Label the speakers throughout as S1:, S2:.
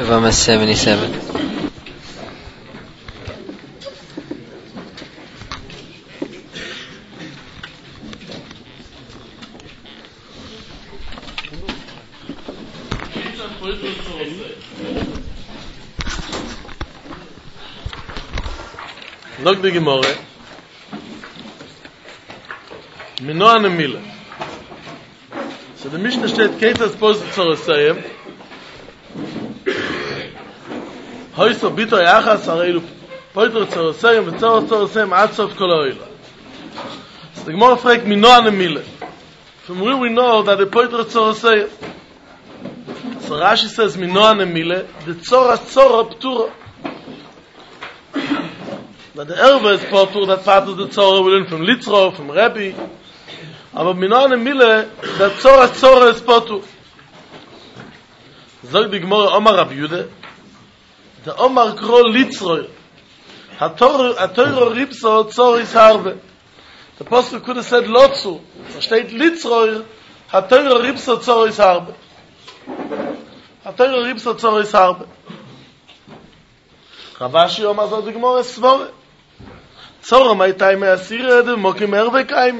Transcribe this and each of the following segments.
S1: Rama 77.
S2: Nog de Gemorre. Minoan Emile. So the Mishnah steht, Keithas Post Zorosayim. Hoyso bito yachas areilu Poitro Zorosayim v'Tzor Zorosayim ad sof kol ha'oila. So the Gemorre fragt, Minoan Emile. From where we know that the Poitro Zorosayim. So Rashi says, Minoan Emile, the Tzora Ptura. That the Erbe is Potur, that part of the Tzora will learn from Litzro, from Rebbe. Aber Minoan Emile, that Tzora is Potur. Zog die Gemorre Omar Rab Yude, the Omar Kro Litzro, HaToiro Ripso Tzor is Harbe. The Apostle could have said Lotzu, so steht Litzro, HaToiro Ripso Tzor is Harbe. HaToiro Ripso Tzor is Harbe. Ravashi Omar Zog die Gemorre Svore. Tzora maitai me asire de mokim erve kaim.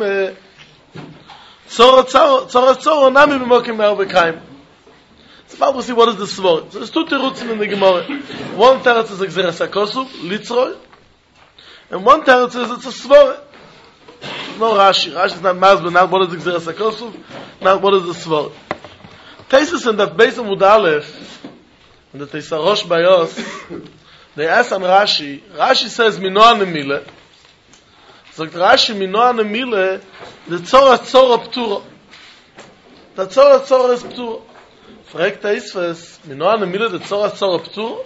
S2: Tzora nami be mokim erve kaim. So now we'll see what is the svor. So there's two terutzim in the Gemara. One teretz is exeres hakosuf, litzroi, and one teretz is it's a svor. No Rashi. Rashi is not masber, not what is exeres hakosuf, not what is the svor. Tesis in that base of Mudalef, in the Teisarosh Bayos, they ask on Rashi. Rashi says Minoan Emile. Sagt Rashi Minoan Emile, the Tzora Ptura. The Tzora is Ptura. Fragt Teisves, Minoan Emile, the Tzora Ptura?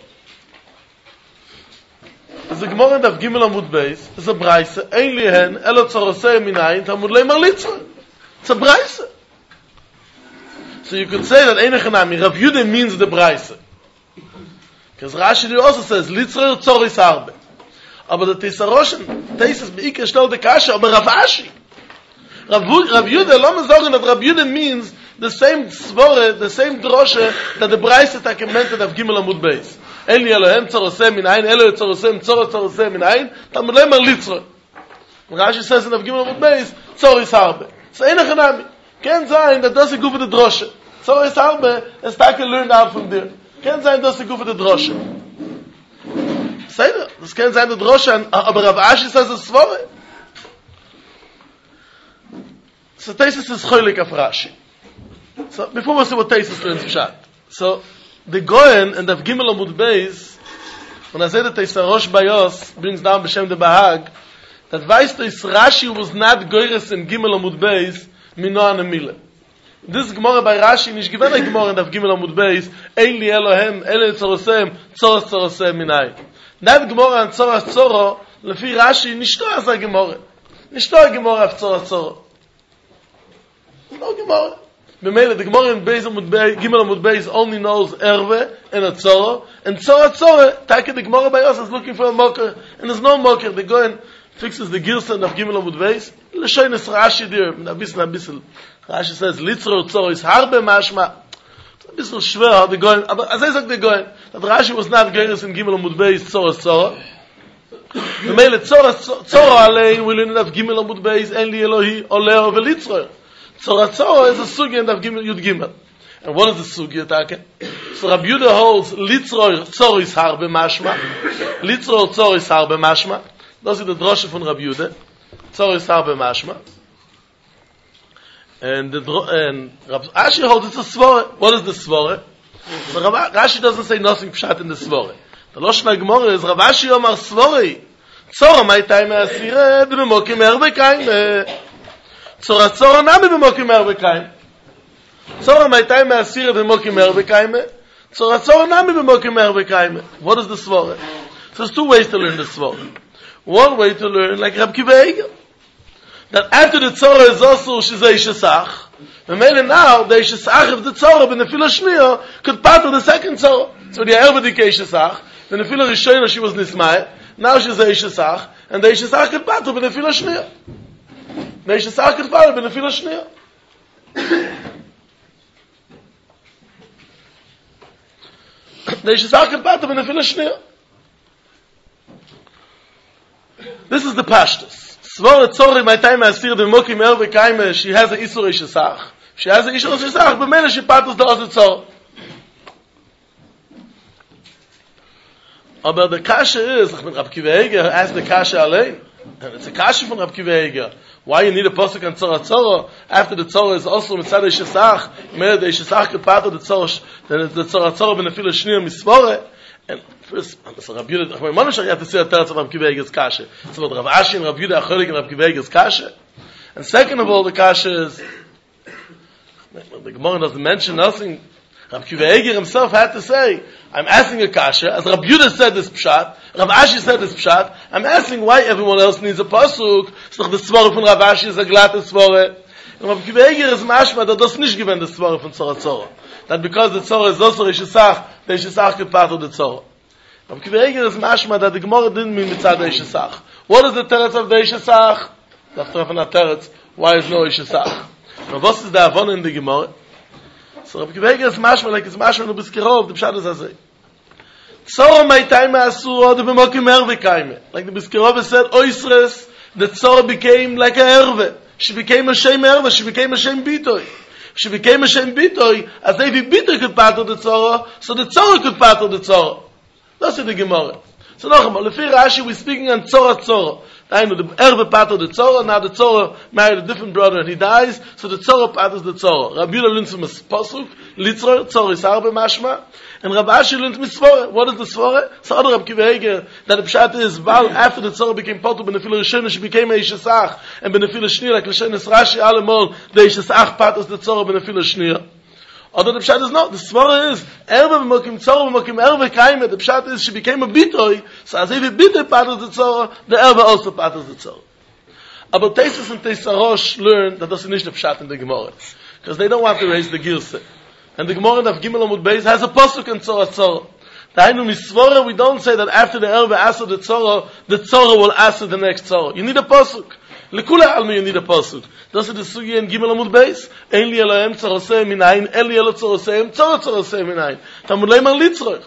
S2: Is a Gemara in Daf Gimel Amud Beis, is a Braise, ein lihen, elo Tzorosei minayin, Talmud Leimar Litzro. It's a Braise. So you could say that Einechanami, Rav Yude means the Braise. Because Rashi also says, Litzro Tzor is Harbe. Aber the Tesaroshen, Tesis Beike stellt the Kasha, aber Rav Ashi. Rav Yude, lo me sagen that Rav Yude means the same Svore, the same Droshe, that the Braise that commented of Gimel Amud Beis. Eli Elohem Tzoroseh min Ein, Elo Tzoroseh Tzoroseh min Ein, Talmud Leimar Litzro. Rashi says in of Gimel Amud Beis, Tzor is Harbe. So Einechanami. Can't say that doesn't go for the Droshe. Tzor is Harbe, and Stake learned out from there. Can't say doesn't go for the Droshe. Say that. Das can't say the Droshe, aber Rav Ashi says it's Svore. So Tesis is choilik of Rashi. So before we see what Tesis learns Pshat. So the Goyen and the Gimel Amud Beis, when I say that Teisarosh Bayos brings down B'Shem de Bahag, that weißt du, Rashi was not Goyres in Gimel Amud Beis, Minoan Emile. This Gemara by Rashi, nicht gewinnt ein Gemara in der Gimel Amud Beis, ein li Elohem, ele Tzorosem, Tzorosem minai. That Gemara an Tzoro, lefi Rashi, nicht nur as a Gemara. Nicht nur a Gemara auf Tzoro. No Gemara. B'meile, the Gemara in Gimel Amud Beis only knows Erve and a Tzoro, and Tzoro, take the Gemara by us is looking for a mocker, and there's no mocker. The Goyen fixes the Gilson of Gimel Amud Beis, l'shoyn es Rashi there, a bissel. Rashi says, Litzro Tzor is Harbe mashma. It's a bissel schwer how the Goyen, but as I said the Goyen, that Rashi was not Geirus in Gimel Amud Beis, Tzor. The Meile Tzor allein will in of Gimel Amud Beis, en li Elohi, Oleo v'Litzro. Tzor is a sugi in of Gimel Yud Gimel. And what is the sugi attack? So Rabbi Yude holds, Litzro Tzor is Harbe mashma. Litzro Tzor is Harbe mashma. Das ist the Drosche von Rabbi Yude. Tzor is Harbe mashma. And Rabbi Ashi holds it's a svore. What is the svore? So Rashi doesn't say nothing pshat in the svore. The Loshna Gemara is Rabbi Ashi Omar svore. Tzora maitai me asire b'mokim erbe kaim. Tzora nami b'mokim erbe kaim. Tzora maitai me asire b'mokim erbe kaim. Tzora nami b'mokim erbe kaim. What is the svore? So there's two ways to learn the svore. One way to learn, like Rab Kiva Egel, that after the Tzora is also Shizei Shesach, and maybe now the Shesach of the Tzora ben Nefila Shmiya could part of the second Tzora. So the Ervedike Shesach, the Nefila Rishona she was Nismai, now Shizei Shesach, and the Shesach could part of the Nefila Shmiya. The Shesach could part of the Nefila Shmiya. This is the pashtus. Svara tzori, my time I see the mokim elve kaime, she has a isur ishesach. She has a isur ishesach, but many she patus the other tzor. Aber the kasha is, Rab Akiva Eiger asked the kasha allein. And it's a kasha from Rab Akiva Eiger. Why you need a pasuk on tzora tzora? After the tzora is also mitzad ishesach, mele the ishesach kepato the tzora, then the tzora tzora benefil shniya misvore. And first, so Rab Yehuda, I want to say the teretz of Rab Akiva Eiger's kasha. It's about Rav Ashi and Rab Yehuda Acholik and Rab Akiva Eiger's kasha. And second of all, the kasha is, the Gemara doesn't mention nothing. Rab Akiva Eiger himself had to say, I'm asking a kasha, as Rab Yehuda said this pshat, Rav Ashi said this pshat, I'm asking why everyone else needs a pasuk, so the svara from Rav Ashi is a glatte svara. And Rab Akiva Eiger is mashma, that does nicht given the svara from tzora tzora. That because the tzora is also ishesach, the ishesach could part of the tzora. Rab Akiva Eiger is mashma, that the Gemara didn't mean mitzad the ishesach. What is the teretz of the ishesach? Why is no ishesach? Now what is the avon in the Gemara? So Rab Akiva Eiger is mashma, like it's mashma no biskirov, the pshat is azay. Tzora my time asur, the b'mokim erve kaime. Like the biskirov said, oisres, the tzora became like a erve. She became a shem erve, she became a shem bitoy. She became a shem bitoy, as if bitoy could part of the tzora, so the tzora could part of the tzora. That's the Gemara. So noch einmal, Lefi Rashi, we're speaking on tzora tzora. I know the erve part of the tzora, now the tzora married a different brother and he dies, so the tzora part is the tzora. Rabbi Yehuda learns from a pasuk, litzror, tzora is arbe mashma, and Rabbi Ashi learns misvore. What is the svore? So other Rab Akiva Eiger, that the pshat is, while after the tzora became potu, benefila rishon, she became a ishesach, and benefila shniya, like l'shen is Rashi, alemol, the ishesach part is the tzora, benefila shniya. Other the pshat is not. The svara is erve b'mokim tzora b'mokim erve kaime. The pshat is she became a bitoy. So as if a bitoy part of the tzora, the erve also part of the tzora. But Teisus and Teisarosh learn that that's not the pshat in the Gemara, because they don't want to raise the girse. And the Gemara of Gimel Amud Beis has a pasuk in tzora tzora. The Hainu misvara, we don't say that after the erve asur the tzora will asur the next tzora. You need a pasuk. Lekula almi you need a pasuk. Das ist das Sugi in Gimel Amud Beis. Ein li Elohem tzorosei minayin, el li Elo tzoroseim, tzorosei minayin. Tamud leiman litzroich.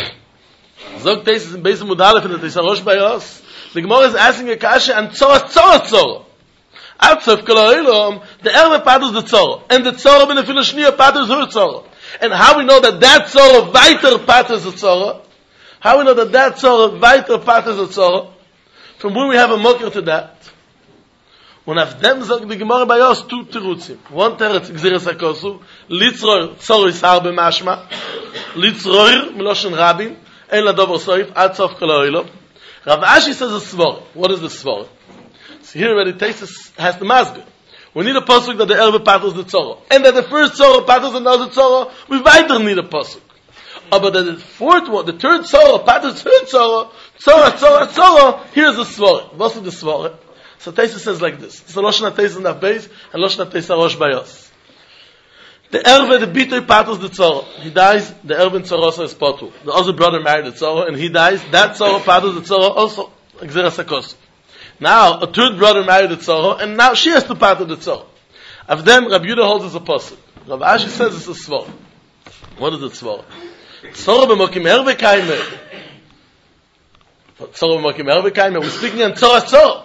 S2: Zog Teisus in Beis Amud Aleph in the Teisarosh Bayos. The Gemara is asking a kasha and tzora. Outside kol ha'olam, the erve part is the tzora, and the tzora benefila shniya part is her tzora. And how we know that tzora weiter part is the tzora? How we know that tzora weiter part is the tzora? From where we have a mocker to that. Und auf dem sagt die Gemara bei uns two terutzim. One teretz gzeres hakosu, litzroir tzor is harbe mashma, litzroir meloshen rabin, ein ladover soif, ad sof kol ha'olam. Rav Ashi says a svor. What is the svor? So here already Teisus has the masber. We need a pasuk that the erve part is the tzora, and that the first tzora part is another tzora. We weiter need a pasuk. But the fourth one, the third tzora part is third tzora. Here's the svor. What's the svor? So Teisus says like this. So Loshna Teisus in the base and Loshna Teisarosh Bayos. The erve, the bitoy part is the tzora. He dies, the erve in tzorosa is potu. The other brother married the tzora and he dies, that tzora part is the tzora also. Gzeras hakosu. Now, a third brother married the tzora, and now she has to part of the tzora. Of them, Rabbi Yehuda holds as a pasuk. Rav Ashi says it's a svor. What is the svor? Tzora b'mokim erve kaime. Tzora b'mokim erve kaime. We're speaking on tzora.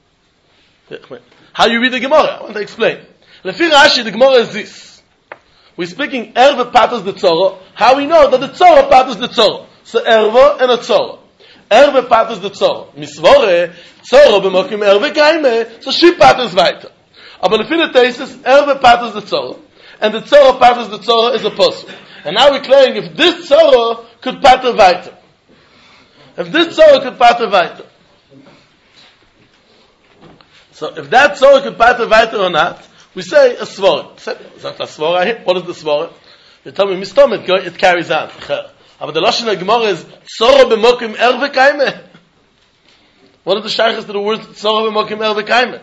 S2: How you read the Gemara? I want to explain. Lefi Rashi, the Gemara is this. We're speaking erve part is the tzora. How we know that the tzora part is the tzora? So erve and a tzora. Erve part is the tzora. Misvore, tzora b'mokim erve kaime, so she part is weiter. Aber lefi the Teisus, erve part is the tzora, and the tzora part is the tzora is a pasuk. And now we're claiming if this tzora could part weiter. If this tzora could part weiter. So if that tzora could part weiter or not, we say a svor. What is the svor? You tell me, mistomit, it carries on. But the Lashon Gemara is tzora b'mokim erve kaime. What are the shaykhs to the words tzora b'mokim erve kaime?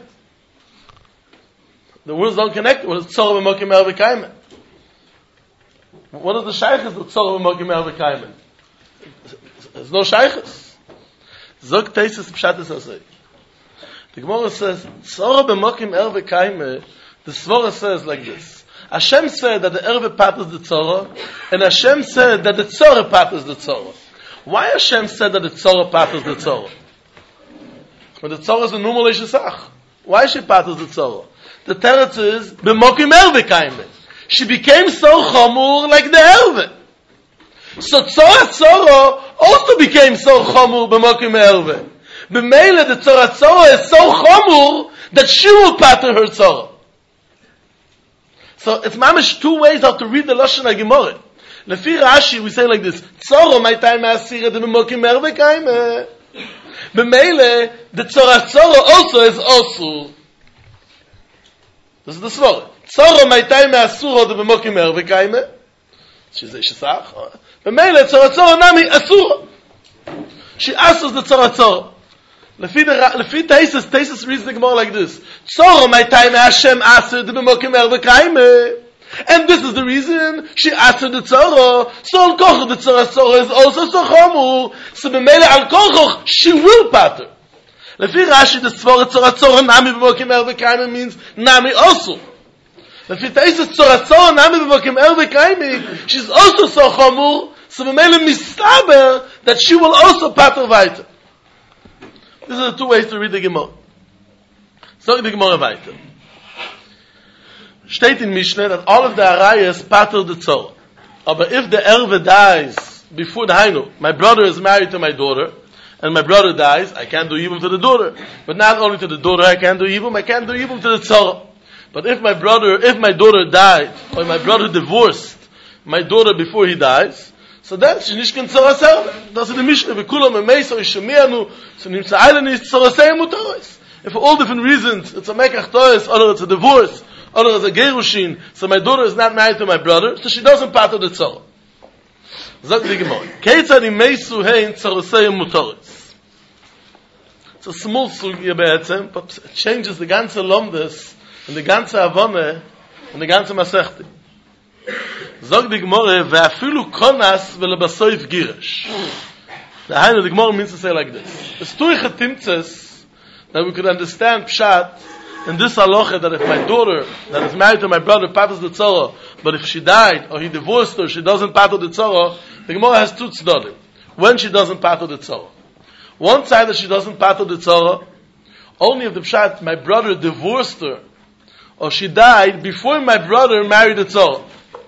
S2: The words don't connect. What is tzora b'mokim erve kaime? What are the shaykhs to tzora b'mokim erve kaime? There's no shaykhs. Zog Teisus pshat is asay. The Gemara says tzora b'mokim erve kaime. The svara says like this. Hashem said that the Erve patters the Tzorah, and Hashem said that the Tzorah patters the Tzorah. Why Hashem said that the Tzorah patters the Tzorah? When the Tzorah is a normal Ishesach. Why she patters the Tzorah? The teretz is, B'mokim Erve kaime. She became so chamur like the Erve. So Tzorah also became so chamur b'mokim Erve. B'meile, the Tzorah is so chamur that she will pattern her Tzorah. So it's mamish two ways how to read the Lashon HaGemorah. Lefi Rashi, we say like this, Tzorah my time asira de b'mokim Erve kaime. B'meile, the Tzorah also is osur. This is the svara. Tzorah my time asura de b'mokim Erve kaime. She's a shesach. B'meile, Tzorah nami asura. She asks the Tzorah. Lefi Taisus reads the Gemara like this. Tzorah my time Hashem asur de b'mokim Erve kaime. And this is the reason she asked the Tzorah. So al koch the Tzorah is also so chamur. So b'meile al koch she will patter. Lefi Rashi the Tzorah nami b'mokim Erve kaime means nami also. Lefi Taisus Tzorah nami b'mokim Erve kaime, she's also so chamur. So b'meile mistaber that she will also patter weiter. These are the two ways to read the Gemara. So the Gemara weiter. Steht in Mishnah that all of the arayas patter the Tzorah. But if the Erve dies before the Hainu, my brother is married to my daughter, and my brother dies, I can't do Yibum to the daughter. But not only to the daughter I can't do Yibum to the Tzorah. But if my daughter died, or my brother divorced my daughter before he dies, so then she nishkan Tzorah serve. That's the Mishnah. V'kulam emeis or ishemianu, so nimtza eilen is Tzorah serve mutoros. If for all different reasons, it's a mekach toros, or it's a divorce, or it's a gerushin, so my daughter is not married to my brother, so she doesn't patter the Tzorah. Zog the Gemara. Keitzad imeisu hein Tzorah serve mutoros. It's a small sugya be'etzem, but it changes the ganze lomdes, and the ganze avone, and the ganze masechti. Zog the Gemara, ve'afilu konas ve'lebasoif girish. The Hainu, the Gemara means to say like this. There's two chetimtzes that we could understand pshat in this halacha that if my daughter that is married to my brother patters the Tzorah, but if she died or he divorced her, she doesn't patter the Tzorah, the Gemara has two tzdodim. When she doesn't patter the Tzorah. One side that she doesn't patter the Tzorah, only if the pshat, my brother divorced her, or she died before my brother married the Tzorah.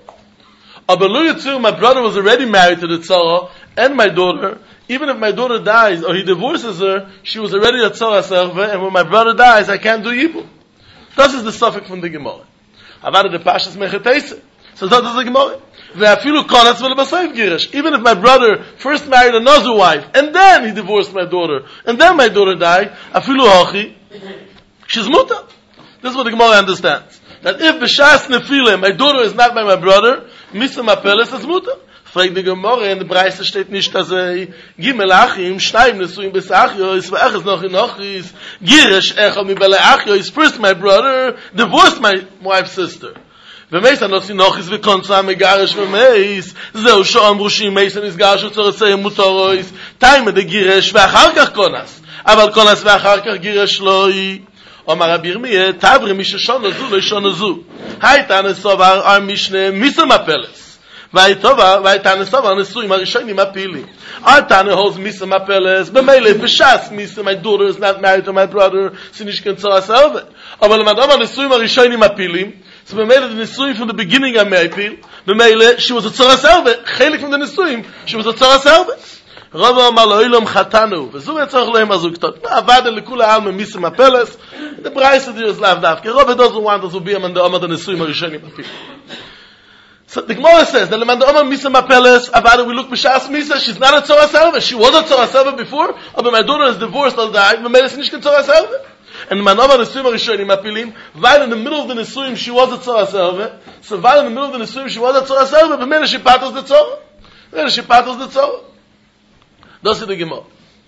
S2: My brother was already married to the Tzorah and my daughter. Even if my daughter dies or he divorces her, she was already a Tzorah server, and when my brother dies, I can't do Yibum. This is the suffix from the Gemara. Avada the Pashas Mecheteise. So that is the Gemara. Ve'afilu konatz ve'lebasoif girish. Even if my brother first married another wife, and then he divorced my daughter, and then my daughter died, afilu hochi, she's muta. This is what the Gemara understands. That if b'shas nefilim, my daughter is not by my brother, misa mapeles is muta. Fragt die Gemara, in der Breise steht nicht, dass Gimel Achim, Schneim Nesuim bis Achiois, Ve'eches noch in Ochis, Girish Echel mi Bele Achiois, first my brother divorced my wife's sister. Ve'meis anos in Ochis, ve'konza megarish ve'meis, zeu sho'am rushim meis an izgarish u'tzorasei mutorois, taime de Girish, ve'achar kach konas, aval konas ve'achar kach Girish loi. Omar Rabbi Yirmiyah, Tavri mishashon ozu, leishon ozu. Haitan esovar ar mishne, misam apeles. Vaytanesava nesuim arishonim apilim. Our Tana holds misa mapeles. B'meile b'shas misa. My daughter is not married to my brother. So nishkan tzorah serve. Aval madama nesuim arishonim apilim. So b'meile the nesuim from the beginning are meipil. B'meile she was a tzorah serve. Chelik from the nesuim she was a tzorah serve. Rava amar lo'ilom chatanu. V'zu etzorach lehem azuktot. Avada lekula alma misa mapeles. The price of the is lav dafke. Rava doesn't want us to be among the nesuim arishonim apilim. So the Gemara says that Lemanda Omar Misa Mapeles Avada we look b'shas Misa. She's not a Tzorah server. She was a Tzorah server before, but my daughter is divorced or died. V'meles nishkan Tzorah server. And Lemanda Omar Nesuim Arishonim Apilim. While in the middle of the Nesuim she was a Tzorah server. So while in the middle of the Nesuim she was a Tzorah server, but V'meles she patters the Tzorah. V'meles she patters the Tzorah. That's the Gemara.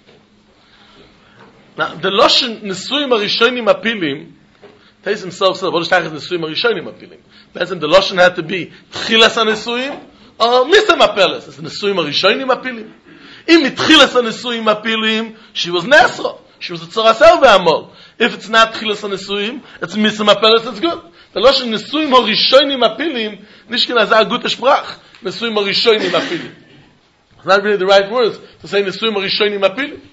S2: Now the Loshen Nesuim Arishonim Apilim. Tays himself said, "What is Tachas Nesuim Arishonim Apilim?" That's the Loshen had to be Tchilas HaNesuim or Misa Mapeles. It's Nesuim Arishonim Apilim. Im Tchilas HaNesuim Apilim, she was Nesra. She was a Tzorah Serve Amol. If it's not Tchilas HaNesuim, it's Misa Mapeles, it's good. The Lashon Nesuim HaRishonim Apilim, nicht genau a gute Sprach. Nesuim HaRishonim Apilim. It's not really the right words to say Nesuim HaRishonim Apilim.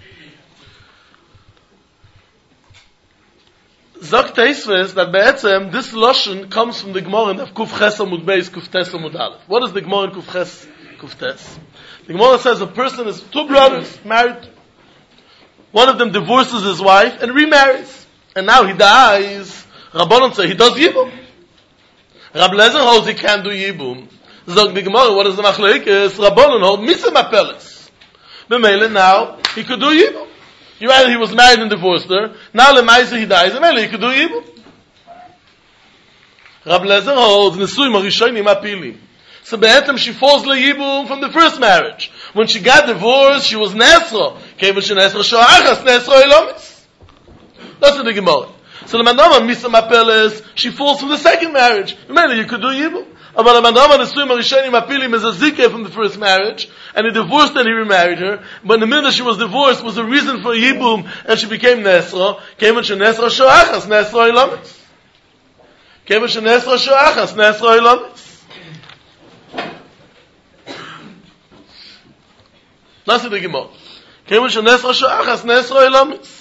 S2: Sagt Teisves that be'etzem, this Lashon comes from the Gemara of Kuf Ches Amud Beis, Kuf Tes Amud Aleph. What is the Gemara in Kuf Ches, Kuf Tes? The Gemara says a person is two brothers, married. One of them divorces his wife and remarries. And now he dies. Rabbanon say he does Yibum. Rab Lezer holds he can't do Yibum. Zog the Gemara, what is the Machlekes? Rabbanon hold Misa Mapeles. B'meile now, he could do Yibum. Either he was married and divorced her, now Lemaisa he dies, and he could do Yibum. Rab Lezer holds Nesuim HaRishonim Apilim. So be'etem she falls le'Yibum from the first marriage. When she got divorced, she was Nesro. Kevan she Nesro Shoachas, Nesro Elomis. That's the Gemara. So the Mandama Misa Mapeles, she falls from the second marriage. Remember, you could do Yibum. But the Mandama Nesuim HaRishonim Apilim is a Zikeh from the first marriage, and he divorced and he remarried her. But in the minute she was divorced was a reason for Yibum, and she became Nesro. Kevan she Nesro Shoachas, Nesro Elomis. Kevan she Nesro Shoachas, Nesro Elomis. That's the Gemara. Kevan she Nesro Shoachas, Nesro Elomis.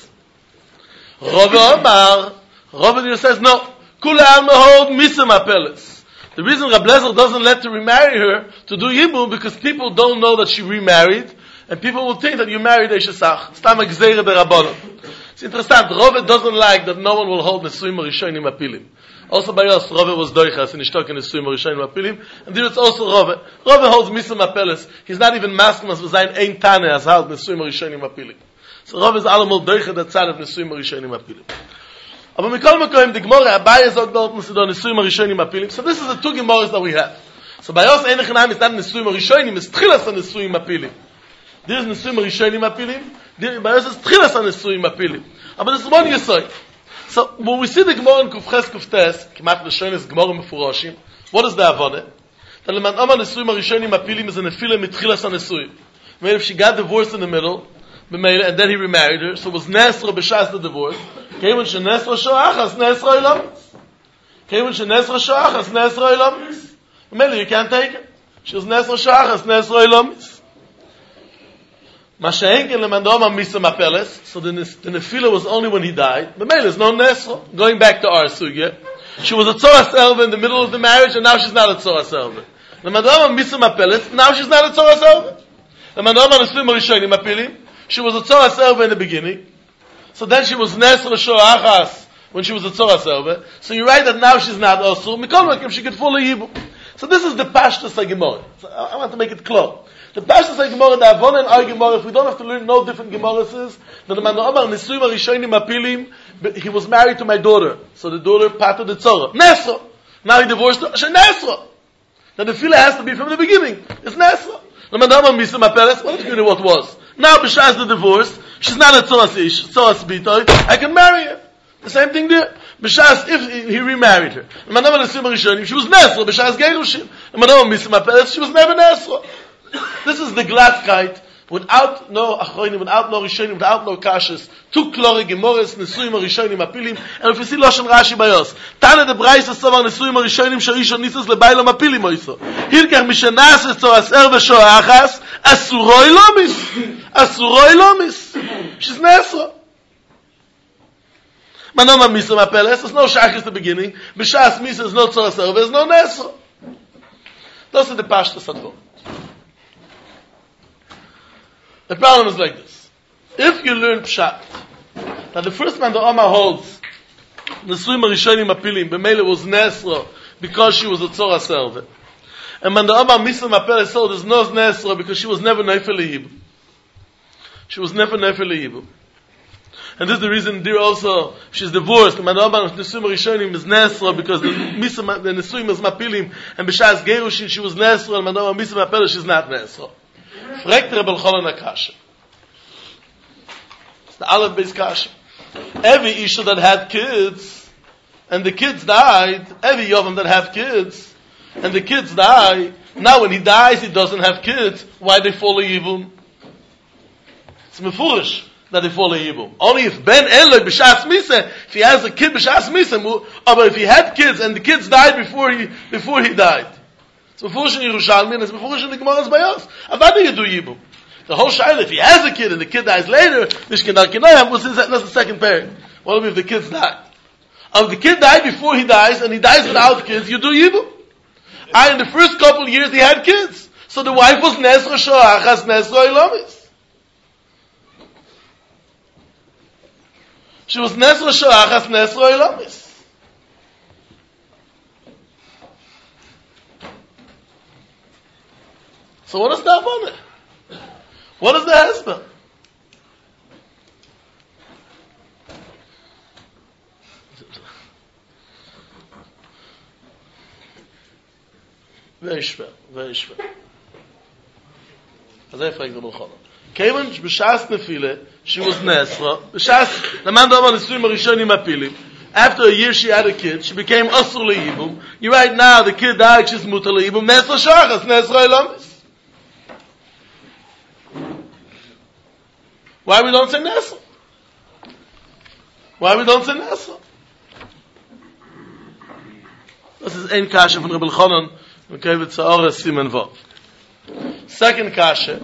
S2: Rava says, no. Kula Alma hold Misa Mapeles. The reason Rab Lezer doesn't let her remarry her to do Yibum, because people don't know that she remarried, and people will think that you married Eishesach. Stam Gzeira de Rabbanon. It's interesting. Rava doesn't like that no one will hold Nesuim HaRishonim Apilim. Also by us, Rava was Doichas, and Ishtok in Nesuim HaRishonim Apilim, and there it's also Rava. Rava holds Misa Mapeles. He's not even masking us with sein Ein Tane as halt Nesuim HaRishonim Apilim. So Rav is allemal Doicha that side of Nesuim HaRishonim Apilim. Aber Mikol Makoim, the Gemara, Abaye sagt dort, Nesuim HaRishonim Apilim. So this is the two Gemaras that we have. So by us, Ein Echanayim is not Nesuim HaRishonim, it's Tchilas HaNesuim Apilim. There is Nesuim HaRishonim Apilim, by us is Tchilas HaNesuim Apilim. But this is one Yesod. So when we see the Gemara in Kuf Ches Kuf Tes, Kemat L'Shonis Gemara Mefurashim, what is the Avoneh? That Leman Oma Nesuim HaRishonim Apilim is a Nefila mit Tchilas HaNesuim. I mean, if she got divorced in the middle, and then he remarried her, so it was Nesro b'shas the divorce. Kevan she Nesro Shoachas, Nesro Elomis. Kevan she Nesro Shoachas, Nesro Elomis. Maybe you can't take it. She was Nesro Shoachas, Nesro Elomis. Masha'enken lemandoma Misa Mapeles. So the Nefila was only when he died. But maybe there's no Nesro. Going back to our sugya, she was a Tzoras Elva in the middle of the marriage, and now she's not a Tzoras Elva. Lemandoma Misa Mapeles. Now she's not a Tzoras Elva. Lemandoma Nesuim HaRishonim Apilim. She was a Tzoras Elva in the beginning. So then she was Nesra Shoachas when she was a Tzoras Elva. So you write that now she's not also. Mikol Makim, she could follow Yibum. So this is the Pashtus HaGemara. So I want to make it clear. The Pashtus HaGemara, the Avon and our Gemara, if we don't have to learn no different Gemaras, then the man Omar Nesuim HaRishonim Apilim, he was married to my daughter. So the daughter part of the Tzorah. Nesra. Now he divorced her. She Nesra. Now the Fila has to be from the beginning. It's Nesra. The man Omar Misa Mapeles, what do you know what was? Now, b'shas the divorce, she's not a tzoras ish, tzoras bitoy, I can marry her. The same thing there. B'shas, if he remarried her. The Manama Nesuim HaRishonim, she was Nesra, b'shas Gerushin. The Manama Misa Mapeles, she was never Nesra. This is the glaskite, without no achronim, without no rishonim, without no kashas, two klore gemores, Nesuim HaRishonim Apilim, and if you see Lashon Rashi Bayos, Tane de Braisa Sovar Nesuim HaRishonim Sharishon Nisos Lebaylam Apilim Oiso. Hilkach Mishenas Tzoras Erve Shoachas, Asuroi Lomis. Asuroi Lomis. She's Nesra. Manoma Misa Mapeles, there's no Shachis at the beginning, B'shas Misa, there's no Tzoras Erve, there's no Nesra. Those are the Pashtas Adon. The problem is like this. If you learn Pshat, that the first man the Oma holds, Nesuim HaRishonim Apilim, B'meile was Nesra, because she was a Tzoras Erve. And when the Oma Misa Mapeles told there's no Nesra, because she was never Neifel Yibum. She was never Neifel Yibum. And this is the reason there also, she's divorced, and when the Oma Nesuim HaRishonim is Nesra, because the Nesuim is Mapilim, and B'shas Gerushin she was Nesra, and when the Oma Misa Mapeles she's not Nesra. Fragt Rebbe Elchanan a kasha. It's the Aleph Beis kasha. Every Isha that had kids, and the kids died, every Yovam that have kids, and the kids die, now when he dies he doesn't have kids, why they follow Yibum? It's Mefurish. that they fall Yibum. Only if Ben Eloi b'shas misa, if he has a kid b'shas misa, but if he had kids and the kids died before he died. So before Yerushalmi, it's before the Gemara's Bayos. Avada you do Yibum. The whole shaila, if he has a kid and the kid dies later, that's the second parent. What if the kids die? If the kid died before he dies and he dies without kids, you do Yibum. In the first couple of years he had kids. So the wife was Nesra Shoachas Nesra Ilamis. She was Nesra Shoachas Nesra Ilamis. So what is the Avonah? What is the husband? Very schwer, very schwer. As I frage the Melchana. Kevan b'shas nefile, she was Nesra. B'shas, the man Dama Nisuim Arishonim Apilim. After a year she had a kid, she became Asur Le'ibum. You right now, the kid died, she's Mutar Le'ibum. Nesra Shachas, Nesra Elamis. Why we don't say Nesra? Why we don't say Nesra? This is ein kasha from Rebbe Elchanan. Okay, with Tza'ora Siman Vav. Second kasha.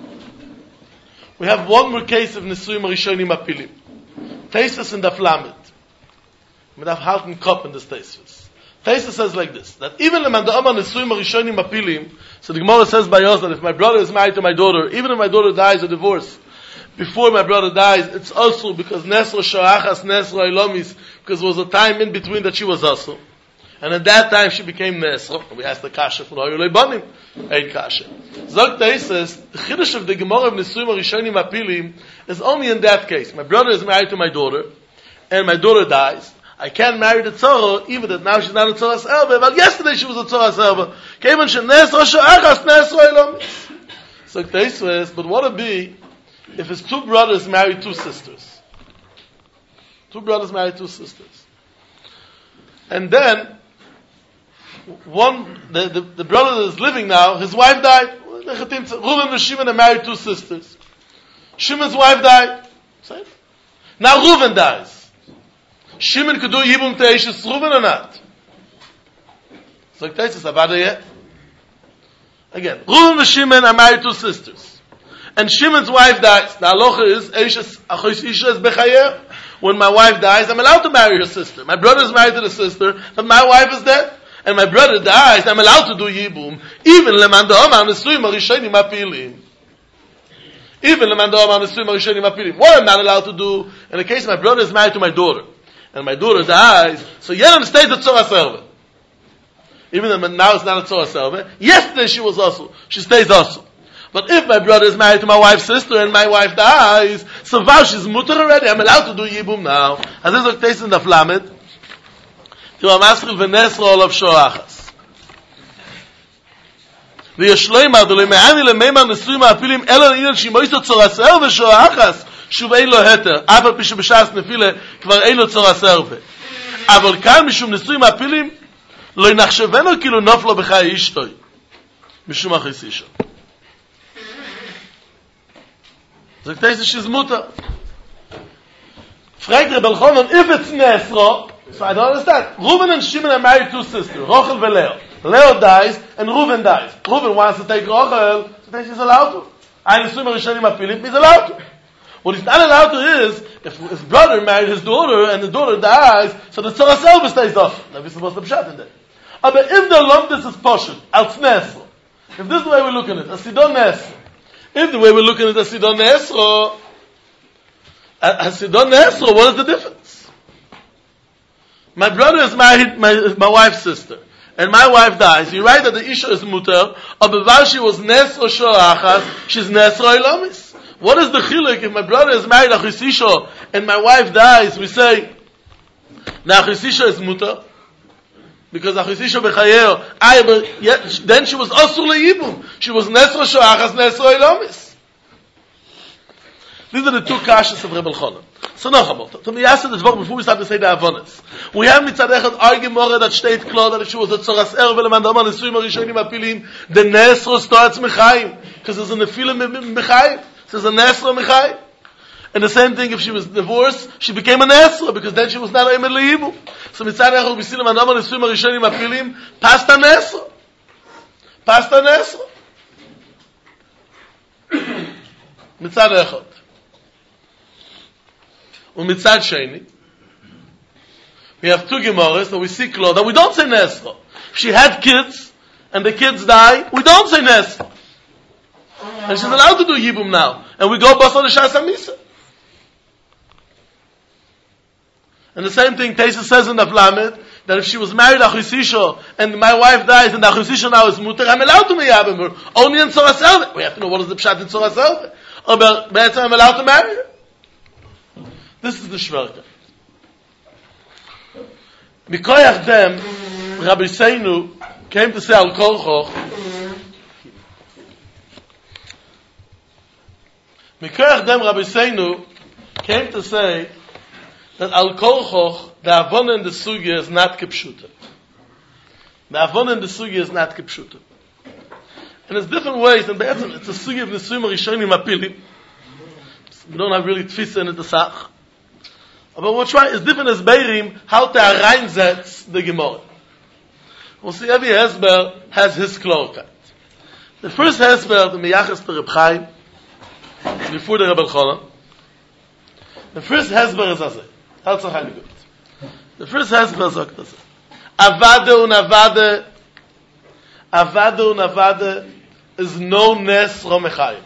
S2: We have one more case of Nisuim Arishonim Apilim. Tesis in Daf Lamed. We have Halten Kop in this Tesis. Tesis says like this, that even the Manda'ama Nisuim Arishonim Apilim, so the Gemara says by us that if my brother is married to my daughter, even if my daughter dies or divorce, before my brother dies, it's also because Nesra Shoachas Nesra Ilomis, because there was a time in between that she was also. And at that time she became Nesra. We asked the Kasha from Hoyulei Banim. Ein Kasha. Zog says, the Chiddush of the Gemara of Nisuim Arishonim Apilim is only in that case. My brother is married to my daughter, and my daughter dies. I can't marry the Tzara, even that now she's not a Tzoras Elba, but yesterday she was a Tzoras Elba. Kevan she Nesra Shoachas Nesra Ilomis. Zog says, but what would be if it's two brothers married two sisters? Two brothers married two sisters. And then, the brother that is living now, his wife died. Reuven and Shimon are married two sisters. Shimon's wife died. Now Reuven dies. Shimon could do Yibum to Eishes Reuven or not? So like that, it's Avada yet. Again, Reuven and Shimon are married two sisters. And Shimon's wife dies. The halacha is, Eishes, Achois Isha is Bechayer. When my wife dies, I'm allowed to marry her sister. My brother is married to the sister, but my wife is dead. And my brother dies, I'm allowed to do Yibum. Even Leman Da'ama Nisuim Arishonim Apilim. Even Leman Da'ama Nisuim Arishonim Apilim. What I'm not allowed to do, in the case my brother is married to my daughter, and my daughter dies, so Yerim stays at Tzora Selva. Even though now it's not a Tzora Selva. Yesterday she was also. She stays also. But if my brother is married to my wife's sister and my wife dies, so now she's mutter already, I'm allowed to do Yibum now. As this is taste in the Flamet. To Amaschil v'Nesra olav Shoachas. V'yashloima adolei me'ani le'meima Nisuim Apilim ela l'inyan shimoyso Tzoraser v'Shoachas shuv ein lo heter. Afa pishu b'shas nefile kvar ein lo Tzoraser v'e. Avol kan mishum Nisuim Apilim lo inachsheveno kilu noflo b'chai ishtoi. Mishum achis isha. Sagt er, she's mutter. Fragt Rebbe Elchanan, if it's Nesra, so I don't understand. Reuven and Shimon are married two sisters, Rochel and Leo. Leo dies, and Reuven dies. Reuven wants to take Rochel, so then she's allowed to. I assume Arishonim Apilim, he's allowed to. What he's not allowed to is, if his brother married his daughter, and the daughter dies, so the Tzara Selva stays off. Now we're supposed to be shot in there. But if the Lumdis is Poshet, als Nesra, if this is the way we look at it, as Sidon Nesra, if the way we're looking at as Sidon Nesra, what is the difference? My brother is married my wife's sister, and my wife dies. You write that the Isha is muter, or while she was Nesra Shoachas, she's Nesra Ilamis. What is the chilek if my brother is married Achis Isha, and my wife dies? We say, now Achis Isha is muter, because Achis Isha Bechayer, then she was Asur Le'ibum. She was Nesra Shoachas, Nesra Ilamis. These are the two kashas of Rebbe Elchanan. So noch einmal, to me ask this before we start to say the Avonis. We have mitzad echad Gemara that state klar that she was a Tzoras Erve leman dama Nisuim Arishonim Apilim. The Nesra starts Mechayim, because there's a Nefilim Mechayim. There's a Nesra Mechayim. And the same thing, if she was divorced, she became an Nesra, because then she was not Oimed Le'Yibum. So mitzad echad we see them and Omer Nesuim HaRishonim Apilim, past a Nesra. Past a Nesra. Mitzad echad. And mitzad sheni, we have two Gemaras that we see close, that we don't say Nesra. If she had kids, and the kids die, we don't say Nesra. And she's allowed to do Yibum now. And we go Basar L'Shas HaMisa. And the same thing Tesis says in the Flamet, that if she was married Achusisha, and my wife dies, and the Achusisha now is Mutter, I'm allowed to meyabim her. Only in Tzorah Selveh. We have to know what is the Pshat in Tzorah Selveh. Or better, I'm allowed to marry her. This is the Shverka. Mikoyach dem, Rabbi Seinu came to say Al Korchoch, Mikoyach dem Rabbi Seinu came to say that Al Korchoch, the Avon in the Sugya is not Kipshuta. The Avon in the Sugya is not Kipshuta. And there's different ways, and it's a Sugya of Nesuim HaRishonim Apilim. We don't have really Tfisa in it, the Sach. But we'll try, it's different as Beirim, how to reinsetz the Gemara. We'll see every Hesber has his Klorkeit. The first Hesber, the Meyachas to Reb Chaim, before the Reb Elchanan. The first Hesber is Azeh. How's it good? The first Hesber is Azeh. Avade un Avade is no Nesro Mechayim.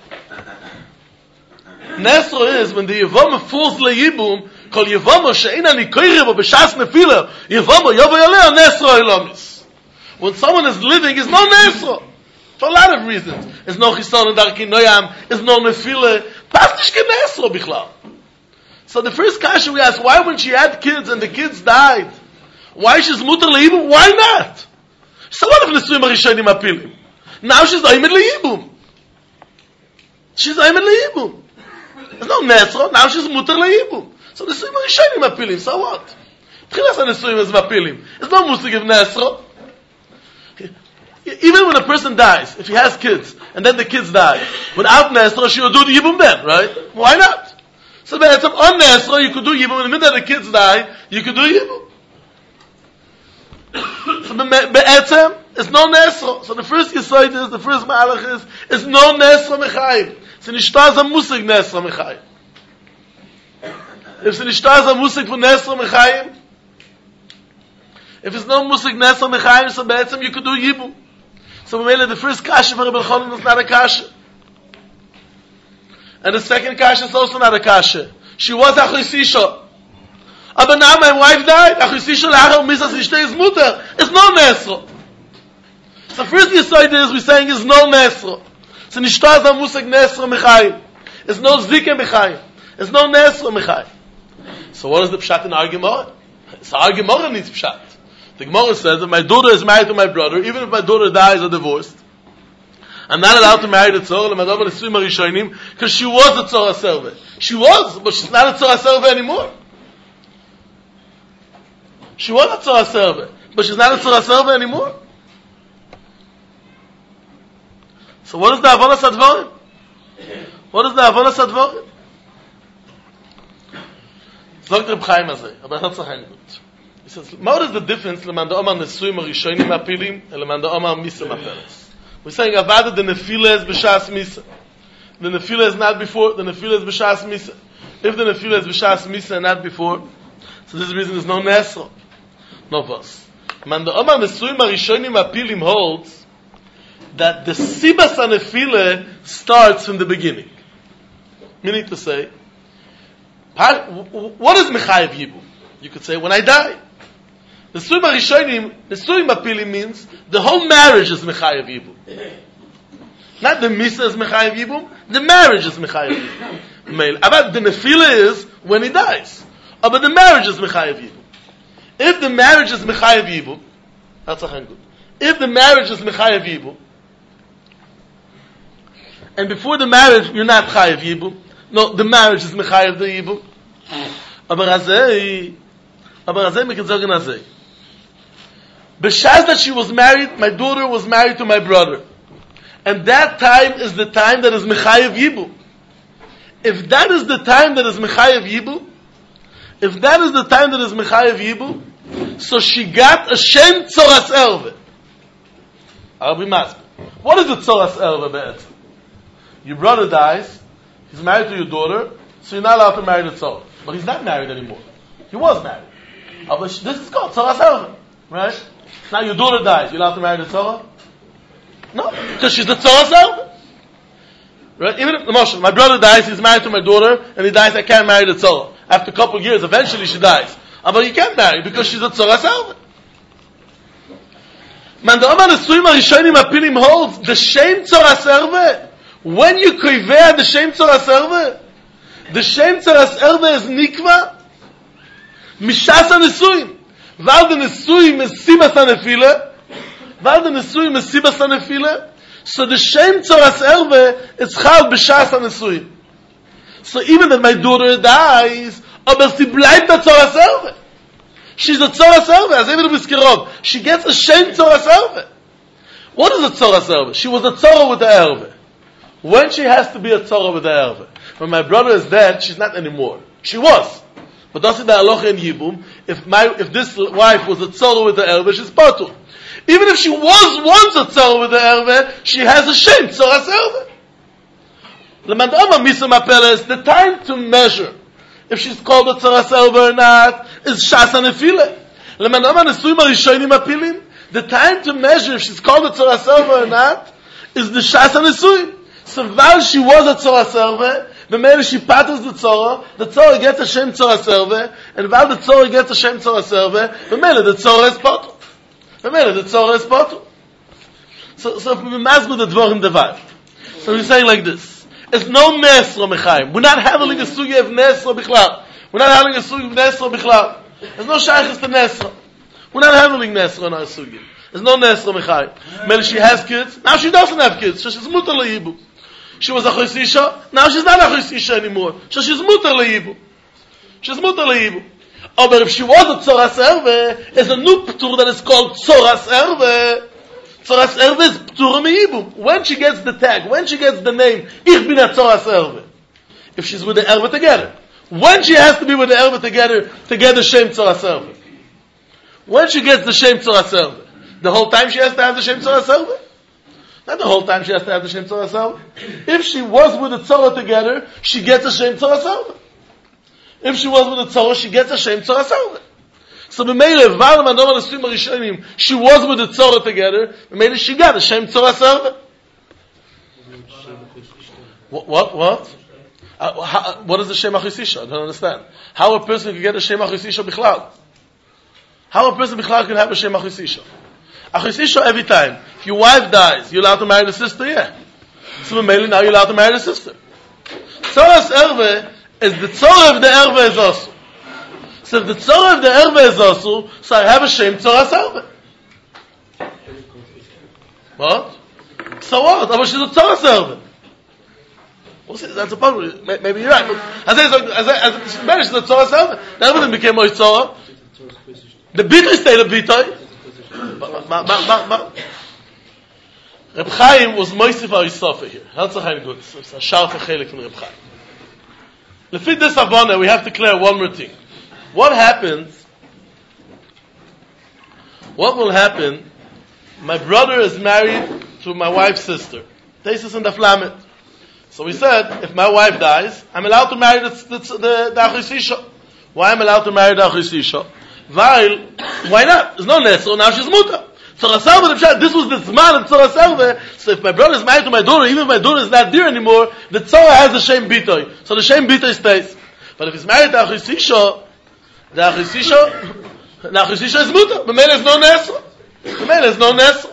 S2: Nesro is when the Yevom falls le'Yibum, Kol Yevomo she'ina nikoyrebo b'shas nefila, Yevomo yovo yoleo Nesro Elomis. When someone is living, is no Nesro. For a lot of reasons. Is no Chiston and Darki Noyam, is no Nefila. Pastish ke Nesro bichlal. So the first question we ask, why when she had kids and the kids died, why she's mutar le'Yibum? Why not? So what if Nesuim HaRishonim Apilim? Now she's Oimed Le'Yibum. She's Oimed Le'Yibum. There's no Nesro, now she's mutar le'Yibum. So the Nesuim HaRishonim Apilim, so what? Tchilas HaNesuim is Apilim. There's no musig of Nesro. Even when a person dies, if he has kids, and then the kids die, without Nesro, she will do the Yibum then, right? Why not? So on Nesro, you could do Yibum. In the minute the kids die, you could do Yibum. So Be'etzem, it's no Nesro. So the first Yesod is, the first Ma'alach is no Nesro Mechayim. It's an Ishtaz HaMusig Nesro Mechayim. If it's an Ishtaz HaMusig for Nesro Mechayim, if it's no Musig Nesro Mechayim, so Be'etzem you could do Yibum. So the first Kasha for Reb Elchanan is not a Kasha. And the second Kasha is also not a Kasha. She was Achusisha. But now my wife died. Achusisha L'achar Misas Ishtei is Mutter. It's no Nesro. So first Yesod is, we're saying is no Nesro. It's an Ishtaz HaMusig Nesro Mechayim. It's no Zike Mechayim. It's no Nesro Mechayim. So what is the Pshat in our Gemara? So our Gemara needs Pshat. The Gemara says that my daughter is married to my brother, even if my daughter dies or divorced. I'm not allowed to marry the Tzorah, because she was a Tzorah Selveh. She was, but she's not a Tzorah Selveh anymore. She was a Tzorah Selveh, but she's not a Tzorah Selveh anymore. So what is the Avonas Advarim? What is the Avonas Advarim? Sagt Reb Chaim Azeh, aber es hat sich ein gut. He says, what is the difference leman da Omar Nesuim HaRishonim Apilim and leman da Omar Misa Materes? We're saying Avada the Nefila is b'shas Misa. The Nefila is not before, the Nefila is b'shas Misa. If the Nefila is b'shas Misa and not before, so this reason is no Nesro. No Vos. Man da Omar Nesuim HaRishonim Apilim holds that the Sibas HaNefila starts from the beginning. Meaning to say, what is Mechayev Yibum? You could say, when I die. The Nesuim HaRishonim, Nesuim Apilim means the whole marriage is Mechayev Yibum. Not the Misa is Mechayev Yibum, the marriage is Mechayev Yibum. But the Nefila is when he dies. But the marriage is Mechayev Yibum. If the marriage is Mechayev Yibum, that's a good. If the marriage is Mechayev Yibum, and before the marriage you're not Chayev Yibum, no, the marriage is Mechayev the Yibum. Aber Azei, we can say Azei. B'shas that she was married, my daughter was married to my brother. And that time is the time that is Mechayev Yibum. if that is the time that is Mechayev Yibu, so she got a Shem Tzoras Erve. I'll be masked. What is the Tzoras Erve be'etzem? Your brother dies, he's married to your daughter, so you're not allowed to marry the Tzorah. But he's not married anymore. He was married. But this is called Tzoras Erve, right? Now your daughter dies, you're allowed to marry the Tzorah? No, because she's the Tzoras Erve. Right? Even if, my brother dies, he's married to my daughter, and he dies, I can't marry the Tzorah. After a couple of years, eventually she dies. But you can't marry, because she's a Tzoras Erve. Man, the Oman Nesuim HaRishonim HaPilim holds, the Shem Tzoras Erve, when you koivea the Shem Tzoras Erve, the Shem Tzoras Erve is Nikva, Mishas HaNesuim. Weil the Nesuim is Sibas HaNefile, so the Shem Tzoras Erve is Chal B'Shas HaNesuim. So even if my daughter dies, aber sie bleibt a Tzoras Erve. She's a Tzoras Erve, as even with Kirov. She gets a Shem Tzoras Erve. What is a Tzoras Erve? She was a Tzorah with the Erve. When she has to be a Tzorah with the Erve? When my brother is dead, she's not anymore. She was. But that's in the Alocha in Yibum. If this wife was a Tzorah with the Erve, she's Patur. Even if she was once a Tzorah with the Erve, she has a Shem Tzoras Erve. The time to measure if she's called a Tzoras Erve or not is Shas HaNefile. The time to measure if she's called a Tzoras Erve or not is the Shas HaNesuim. So while she was a Tzoras Erve, the minute she patters the Tzorah gets a Shem Tzoras Erve, and while the Tzorah gets a Shem Tzoras Erve, the minute the Tzorah is patur. So we must do the dvorim devar. So we're saying like this. It's no nesro mechaim. We're not handling a sugi of nesro bichlal. There's no shaykhis to nesro. We're not handling nesro in our sugi. There's no nesro mechaim. Maybe she has kids. Now she doesn't have kids. So she's mutar leyibu. She was a chosisha. Now she's not a chosisha anymore. So she's mutar leyibu. But if she was a Tzoras Erve, there's a new ptur that is called Tzoras Erve. Tzoras Erve is ptur me'ibum. When she gets the tag, when she gets the name, Ich bin a Tzoras Erve. If she's with the Erve together. When she has to be with the Erve together to get the Shem Tzoras Erve. When she gets the Shem Tzoras Erve. The whole time she has to have the Shem Tzoras Erve? Not the whole time she has to have the Shem Tzoras Erve. If she was with the Tzorah together, she gets a Shem Tzoras Erve. If she was with the Tzorah, she gets a Shem Tzoras Erve. So b'meile, Val Mandom HaNesuim HaRishonim, she was with the Tzorah together, b'meile she got a Shem Tzoras Erve. What? What is the Shem HaChisisha? I don't understand. How a person can get a Shem HaChisisha bichlal? How a person bichlal can have a Shem HaChisisha? HaChisisha every time. If your wife dies, you're allowed to marry the sister, yeah. So b'meile, now you're allowed to marry the sister. Tzoras Erve is the Tzorah of the Erve is also. So if the Tzorah of the Erve is also, so I have a Shem Tzoras Erve. What? So what? But she's a Tzoras Erve. That's a problem. Maybe you're right. As she's married, she's a Tzoras Erve. The Erve then became Moish Tzorah. The Bitoy stayed a Bitoy. Reb Chaim was Moisif Arisofa here. Herzlich good. It's a sharp chelik from Reb Chaim. Lefit this Havana, we have to clear one more thing. What will happen? My brother is married to my wife's sister. Tesis in the Flamet. So we said, if my wife dies, I'm allowed to marry the Achisisha. Why am I allowed to marry the Achisisha? Why not? There's no Nesro, now she's Muta. This was the Zman of Tzoras Erve. So if my brother is married to my daughter, even if my daughter is not there anymore, the Tzorah has the Shem Bitoy. So the Shem Bitoy stays. But if he's married to Achisisha, the Achisisha is Muta. The man is no Nesro.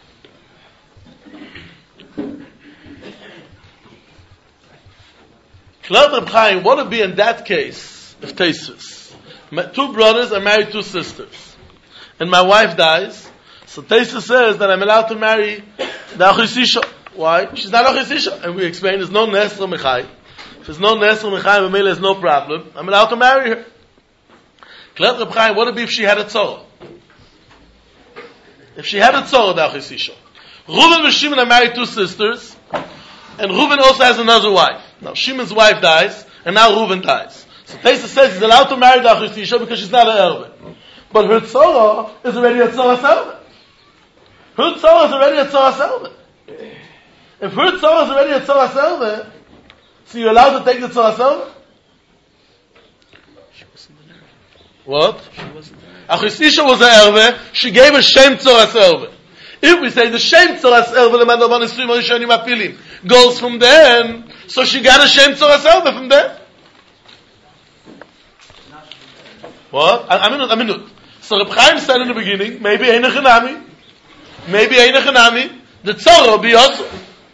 S2: Klal Reb Chaim, what would be in that case if Tesis? My two brothers are married to sisters. And my wife dies. So Tesis says that I'm allowed to marry the Achisisha. Why? She's not Achisisha. And we explain there's no Nesro Mechai. If there's no Nesro Mechai, there's no problem. I'm allowed to marry her. Klal Reb Chaim, what would it be if she had a Tzorah? If she had a Tzorah, the Achisisha. Reuven and Shimon are married two sisters. And Reuven also has another wife. Now Shimon's wife dies, and now Reuven dies. So Taisa says he's allowed to marry the Achus Isha because she's not an Erve. But her Tzorah is already a Tzorah Serve. Her Tzorah is already a Tzorah Serve. If her Tzorah is already a Tzorah Serve, so you're allowed to take the Tzorah Serve? What? Achus Isha was an Erve, she gave a Shem Tzorah Serve. If we say the Shem Tzorah Serve le'man Nisuim Rishonim Apilim goes from there, so she got a Shem Tzorah Serve from there. What? A minute. So Reb Chaim said in the beginning, maybe Ein Echanami, the Tzorah will be also.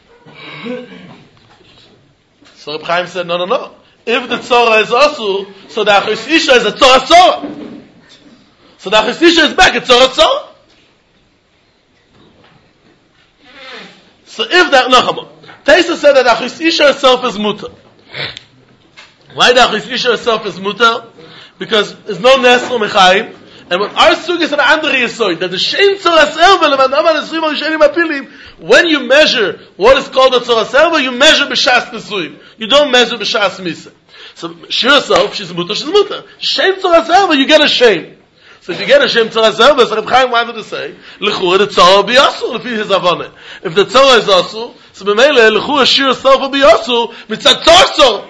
S2: So Reb Chaim said, no. If the Tzorah is also, so the Achus Isha is a Tzorah. So the Achus Isha is back a Tzorah. So if that, Taisa said that Achus Isha herself is mutter. Why the Achus Isha herself is mutter? Because there's no Nesro Mechaim, and when our Sug is an andere Yesoid, that the Shem Tzorah Serva, when you measure what is called a Tzorah Serva, you measure B'Shas Nesuim. You don't measure B'Shas Misa. So she herself, she's mutter. Shem Tzorah Serva, you get a shame. So if you get a Shem Tzorah Serva, so Reb Chaim wanted to say, L'chura the Tzorah will be Asu, lefi his Avone. If the Tzorah is Asu, so b'meile, L'chura she herself will be Asu, mitzat Tzorah.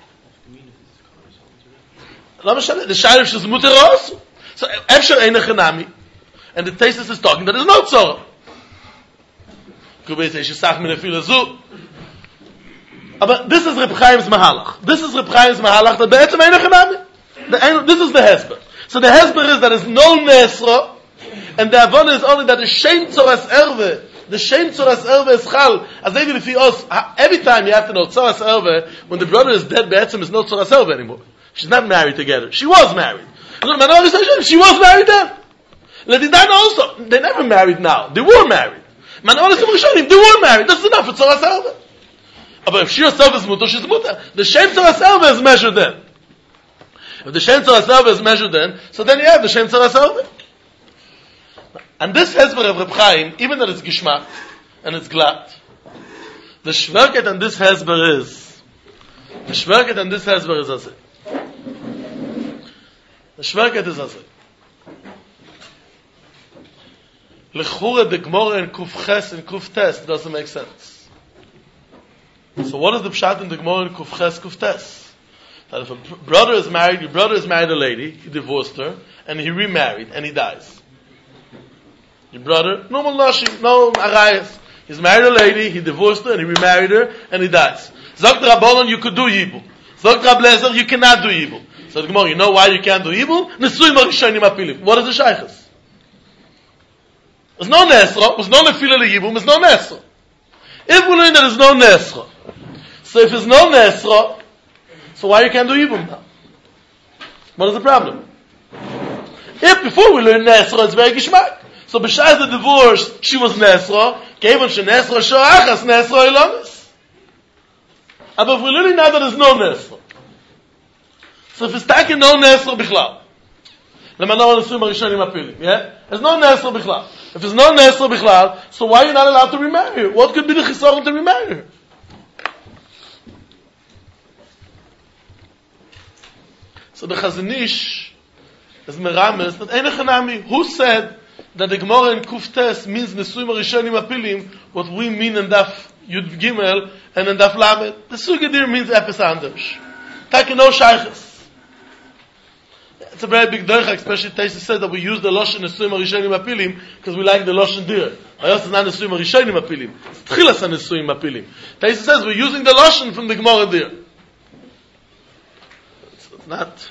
S2: The Shayr she's mutter Asu. So Efsher Ein Echanami, and the Taisus is talking that there's no Tzorah. Kubei say, Shesach min Efila Zu. But this is Reb Chaim's Mahalach. That be'etzem Ein Echanami. This is the Hesper. So the Hesper is that there's no Nesra, and the Avon is only that the Shem Tzoras Erve, is Chal, as they will feel us, every time you have to know Tzoras Erve, when the brother is dead, Be'etzem is no Tzoras Erve anymore. She's not married together. She was married. She was married then. Ledidan also, they never married now. They were married. They were married. That's enough for Tzoras Erve. But if she herself is mutter, she's mutter. The Shem Tzoras Erve is measured then. If the Shem Tzorah Serva is measured then, so then you have the Shem Tzorah Serva. And this Hezber of Reb Chaim, even that it's Gishmak, and it's glatt, the Shverket and this Hezber is as it. The Shverket is as it. L'chura de Gmora and Kuf Ches and Kuf Tes doesn't make sense. So what is the Pshat in the Gmora and Kuf Ches, Kuf Tes? That if a brother is married, your brother is married a lady, he divorced her, and he remarried, and he dies. Your brother, no Malashi, no Arayas. He's married a lady, he divorced her, and he remarried her, and he dies. Zok Rabbanon, you could do Yibum. Zok Rablezer, you cannot do Yibum. So the Gemara, you know why you can't do Yibum? Nesuim Arishonim Apilim. What is the Shaykhs? There's no Nesra, there's no Nefila Yibum, there's no Nesra. If we learn that there's no Nesra, so if there's no Nesra, so why you can't do Yibum now? What is the problem? If before we learn Nesra, it's very Gishmak. So besides the divorce, she was Nesra, Kevon she Nesra Shoachas, Nesra Ilamis. But if we're learning now that there's no Nesra. So if it's taking no Nesra Bichlal, yeah? There's no Nesra Bichlal. If there's no Nesra Bichlal, so why are you not allowed to remarry her? What could be the Chisaron to remarry her? So the Chazon Ish is merames that Ein Echanami, who said that the Gemara in Kuftes means Nesuim Arishonim Apilim, what we mean in Daf Yud Gimel and in Daf Lamed. The Sugadir means Epes Anders. Taki no Shaykhs. It's a very big derech, especially Taisa said that we use the Loshen Nesuim Arishonim Apilim because we like the Loshen Dir. Ayos is not Nesuim Arishonim Apilim. It's Tchilas Nesuim Apilim. Taisa says we're using the Loshen from the Gemara Dir. It's not.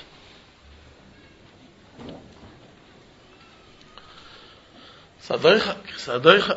S2: Sadoichak.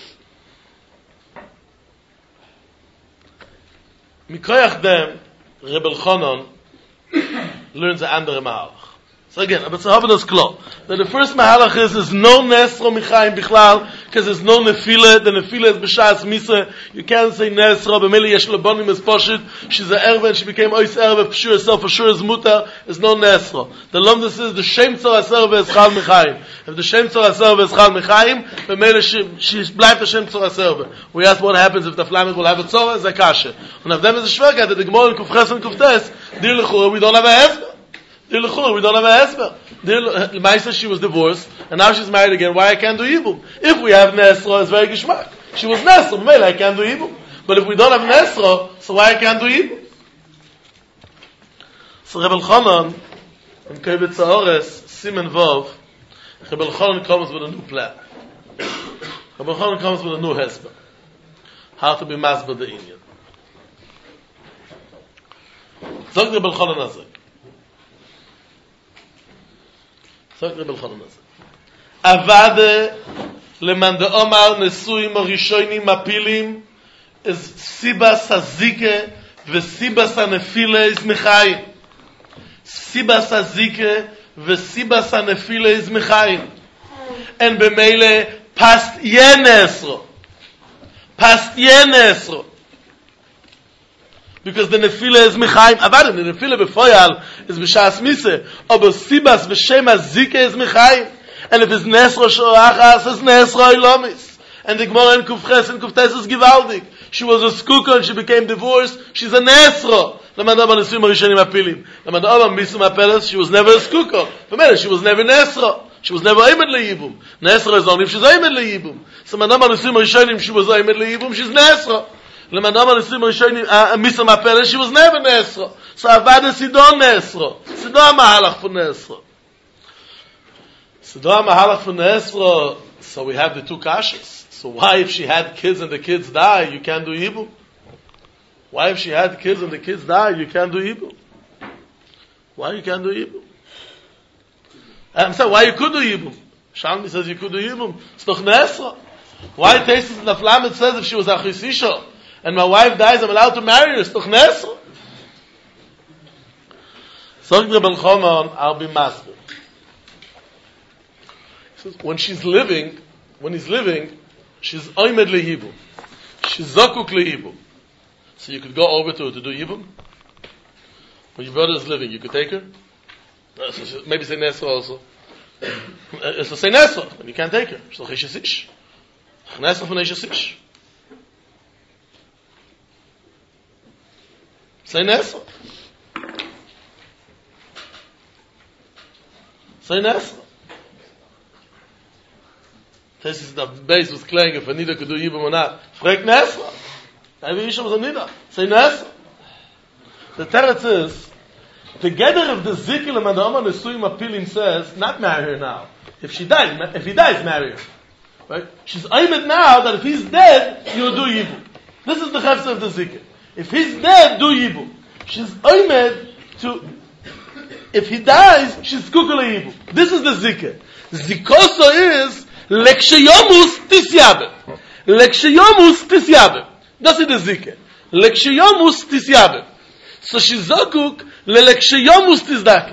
S2: Mikoyach dem, Rebel Chonon learns the andere Mahalach. So again, but so haben das klar. That the first Mahalach is no Nesro Michaim Bichlal, because there's no nefila. The nefila is b'shas misa. You can't say nesra. B'meli yesh lebonim is poshut. She's an erva and she became ois erva. For sure herself, for sure is mutar. There's no nesra. The lumdus is the shem tzor aserva is chal mechayim. If the shem tzor aserva is chal mechayim, b'meli she bleibt the shem tzor aserva. We ask what happens if the flamet will have a tzor as a kasha. And if them is a shverga that the gemara in kufches and kuftes, dir lechura we don't have a hesber. Dir lechura we don't have a hesber. The Maisa, she was divorced, and now she's married again. Why I can't do Yibum? If we have Nesra, it's very geschmack. She was Nesra, maybe I can't do Yibum. But if we don't have Nesra, so why I can't do Yibum? So Rebbe Elchanan, in Kovetz Ha'ores, Simen Vov, Rebbe Elchanan comes with a new plan. Rebbe Elchanan comes with a new hesber. How to be masber the Inyan. Zog Rebbe Elchanan Azek. Avade leman de Omar nesuim orishonim mapilim is sibas hazike vesibas hanefile is mechayim. Sibas hazike vesibas hanefile is mechayim. And b'meile past yenesro. Past yenesro. Because the nefila is mechayim. Avada, the nefila befoyal is b'shas mise. Aber sibas b'shem hazike is mechayim. And if it's nesra shoachas, it's nesra ilomis. And the Gemara in Kufches and Kuftes is givaldik. She was a skuka and she became divorced. She's a nesra. Lamada b'nesuim harishonim apilim. Lamada b'misum apeles, she was never a skuka. B'mele, she was never nesra. She was never aimed le'yibum. Nesra is only if she's aimed le'yibum. So lamada b'nesuim harishonim, she was aimed le'yibum, she's nesra. Lemanama nesim rishonim misam apel, she was never nesra. So avada sidon nesra. Sidon mahalach for nesra. Sidon mahalach for nesra. So we have the two kashas. So why if she had kids and the kids die, you can't do yibum? Why if she had kids and the kids die, you can't do yibum? Why you can't do yibum? I'm saying why you could do yibum? Shalmi says you could do yibum. It's doch nesra. Why Teisus in the Flamet says if she was a chisisha and my wife dies, I'm allowed to marry her. It's doch nesra. So Rebbe Elchanan, I'll be master. When he's living, she's oimed lehibum. She's zakuk lehibum. So you could go over to her to do yibum. When your brother is living, you could take her. So maybe say nesra also. So say nesra, and you can't take her. She's doch cheshisish. Nesra von cheshisish. Say nesra. Say nesra. Das ist der Beis, was klang, if Anida could do Yibum or not. Frag nesra. Maybe Yisha was Anida. Say nesra. The teretz is, together if the Zikil and Madama Nesuyim Apilim says, not marry her now. If he dies, marry her. Right? She's aimed now that if he's dead, you'll do Yibum. This is the chefsa of the Zikil. If he's dead, do Yibum. She's aimed to, if he dies, she's kukul Yibum. This is the Zikil. Zikoso is, lekshayomus tisyabe. Lekshayomus tisyabe. That's the Zikil. Lekshayomus tisyabe. So she's zakuk, lekshayomus tizdake.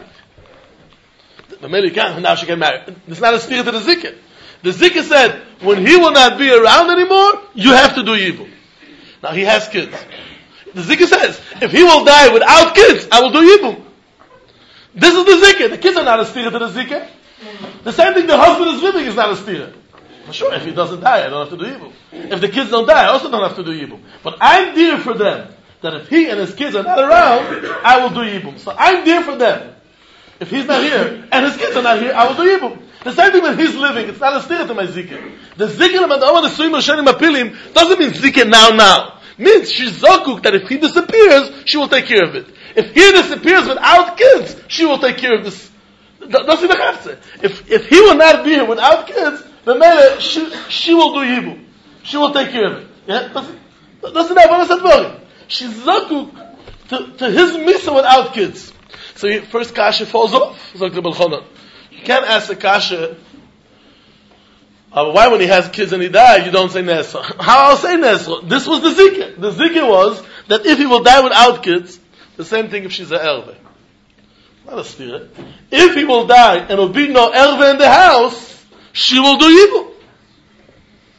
S2: Now she can marry. It's not a spirit of the Zikil. The Zikr said, when he will not be around anymore, you have to do Yibum. Now he has kids. The Zikr says, if he will die without kids, I will do Yibum. This is the Zikr. The kids are not a stira to the Zikr. The same thing the husband is living is not a stira. For sure, if he doesn't die, I don't have to do Yibum. If the kids don't die, I also don't have to do Yibum. But I'm dear for them, that if he and his kids are not around, I will do Yibum. So I'm dear for them. If he's not here, and his kids are not here, I will do Yibum. The same thing when he's living, it's not a stira to my zikr. The zikr of the Oman Nesuyim Rishonim Apilim doesn't mean zikr now. Means she's zakuk that if he disappears, she will take care of it. If he disappears without kids, she will take care of this. That's the chafze. If he will not be here without kids, then she will do Yibum. She will take care of it. Yeah? That's the Navanas Advarim. She's zakuk to his misa without kids. So first kasha falls off. Zok Rebbe Elchanan. You can't ask the kasha, why when he has kids and he dies, you don't say Nesra? How I'll say Nesra? This was the Zikr. The Zikr was that if he will die without kids, the same thing if she's a Erve. Not a stira. If he will die and there will be no Erve in the house, she will do Yibum.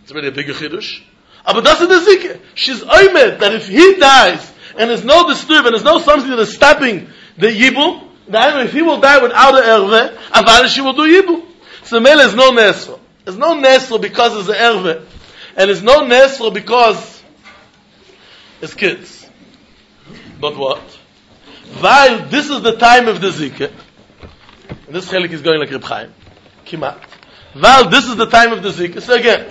S2: It's really a bigger chiddush. But that's the zikah. She's oimed that if he dies and there's no disturb and there's no something that is stopping the yibum, then if he will die without a erve, avada she will do yibum. So mele is no nesro. There's no nesro because it's an erve, and there's no nesro because it's kids. But what? While this is the time of the zikah, and this chelik is going like Reb Chaim, kimat. While this is the time of the zikah, so again,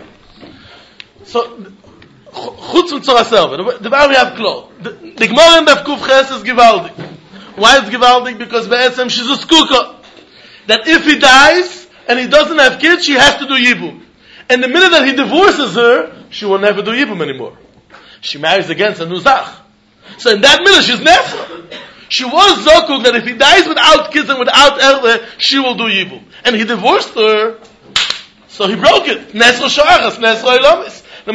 S2: chutz und zora selber. The bar we have klar. The Gemara in Daf Kuf Ches is gewaldig. Why is gewaldig? Because be'etzem she's a skuka. That if he dies and he doesn't have kids, she has to do yibum. And the minute that he divorces her, she will never do yibum anymore. She marries against a nuzach. So in that minute, she's nefra. She was zokuk that if he dies without kids and without erle, she will do yibum. And he divorced her, so he broke it. Nesro sha'aras, nesro ilamis. She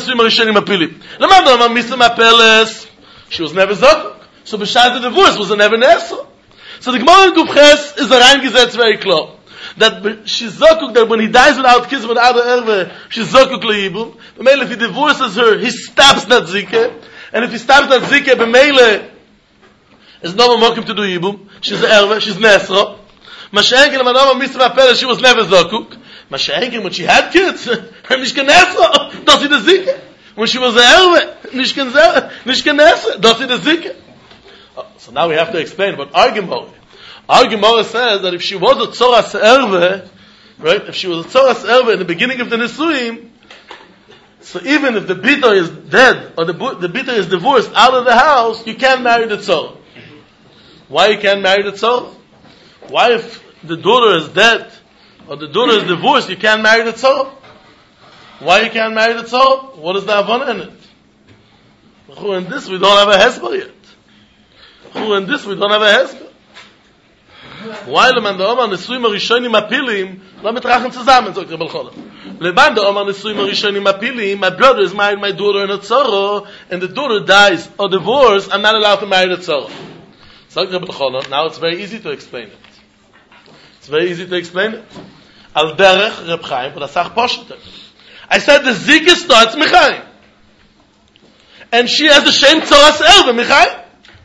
S2: was never zokuk. So besides the divorce was never nesro. So the Gemara in Kuf Ches is a reingesetzt very clear. That she's zokuk, that when he dies without kids, without erve, she's zokuk leibum. B'meile, if he divorces her, he stops that zikah. And if he stops that zikah, b'meile, there's no more mokim to do yibum. She's erve, she's nesro. Masha'enkin, Amadama Misra Pele, she was never zokuk. Masha'enkin, when she had kids, nishken nesro, does he the zikah. When she was erve, nishken nesro, does he the zikah. So now we have to explain about Argemor. Argemor says that if she was a tzoras erve, right? If she was a tzoras erve in the beginning of the Nisuim, so even if the bita is dead or the bita is divorced out of the house, you can't marry the tzor. Why you can't marry the tzor? Why if the daughter is dead or the daughter is divorced, you can't marry the tzor? Why you can't marry the tzor? What is the avana in it? In this we don't have a hesper yet. In this we don't have a hesper. Why leman der Omar Nesuim Arishonim Apilim lo mitrachen zusammen, sagt Rebbe Elchanan. Leman der Omar Nesuim Arishonim Apilim, my brother is married my daughter in a tzoro, and the daughter dies or divorced, I'm not allowed to marry the tzoro. Sagt Rebbe Elchanan, now it's very easy to explain it. It's very easy to explain it. Al derech Reb Chaim, but asach posheter. I said the zikah starts Michaim. And she has the same tzoras erve, Michaim.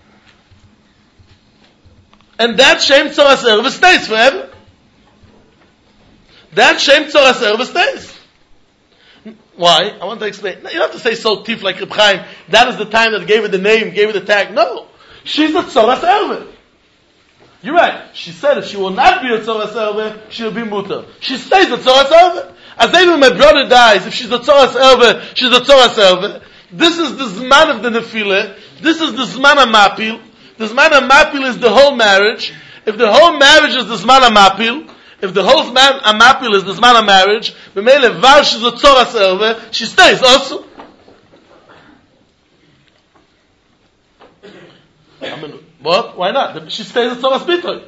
S2: And that Shem Tzoras Erve stays forever. That Shem Tzoras Erve stays. Why? I want to explain. You don't have to say so tief like Reb Chaim. That is the time that gave her the name, gave her the tag. No. She's a Tzoras Erve. You're right. She said if she will not be a Tzoras Erve, she'll be mutter. She stays a Tzoras Erve. As even when my brother dies, if she's a Tzoras Erve, she's a Tzoras Erve. This is the Zman of the Nefile. This is the Zman of Mapil. The Zman HaMapil is the whole marriage. If the whole marriage is the Zman HaMapil, if the whole Zman HaMapil is the Zman HaMarriage, b'meile var she's a tzoras erve, she stays also. I mean, what? Why not? She stays a tzoras bitoy.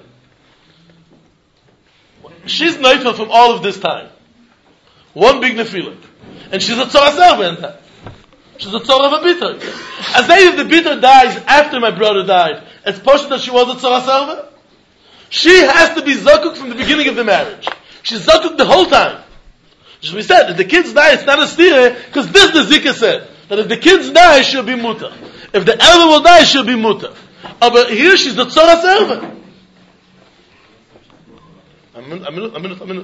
S2: She's neifel from all of this time. One big nefilah. And she's a tzoras erve in that. She's a tzor of a bitter. As if the bitter dies after my brother died, it's possible that she was a tzor server. She has to be zakuk from the beginning of the marriage. She's zakuk the whole time. As we said, if the kids die, it's not a stire, because this the zikah said, that if the kids die, she'll be mutter. If the elder will die, she'll be mutter. But here she's the tzor server. A minute.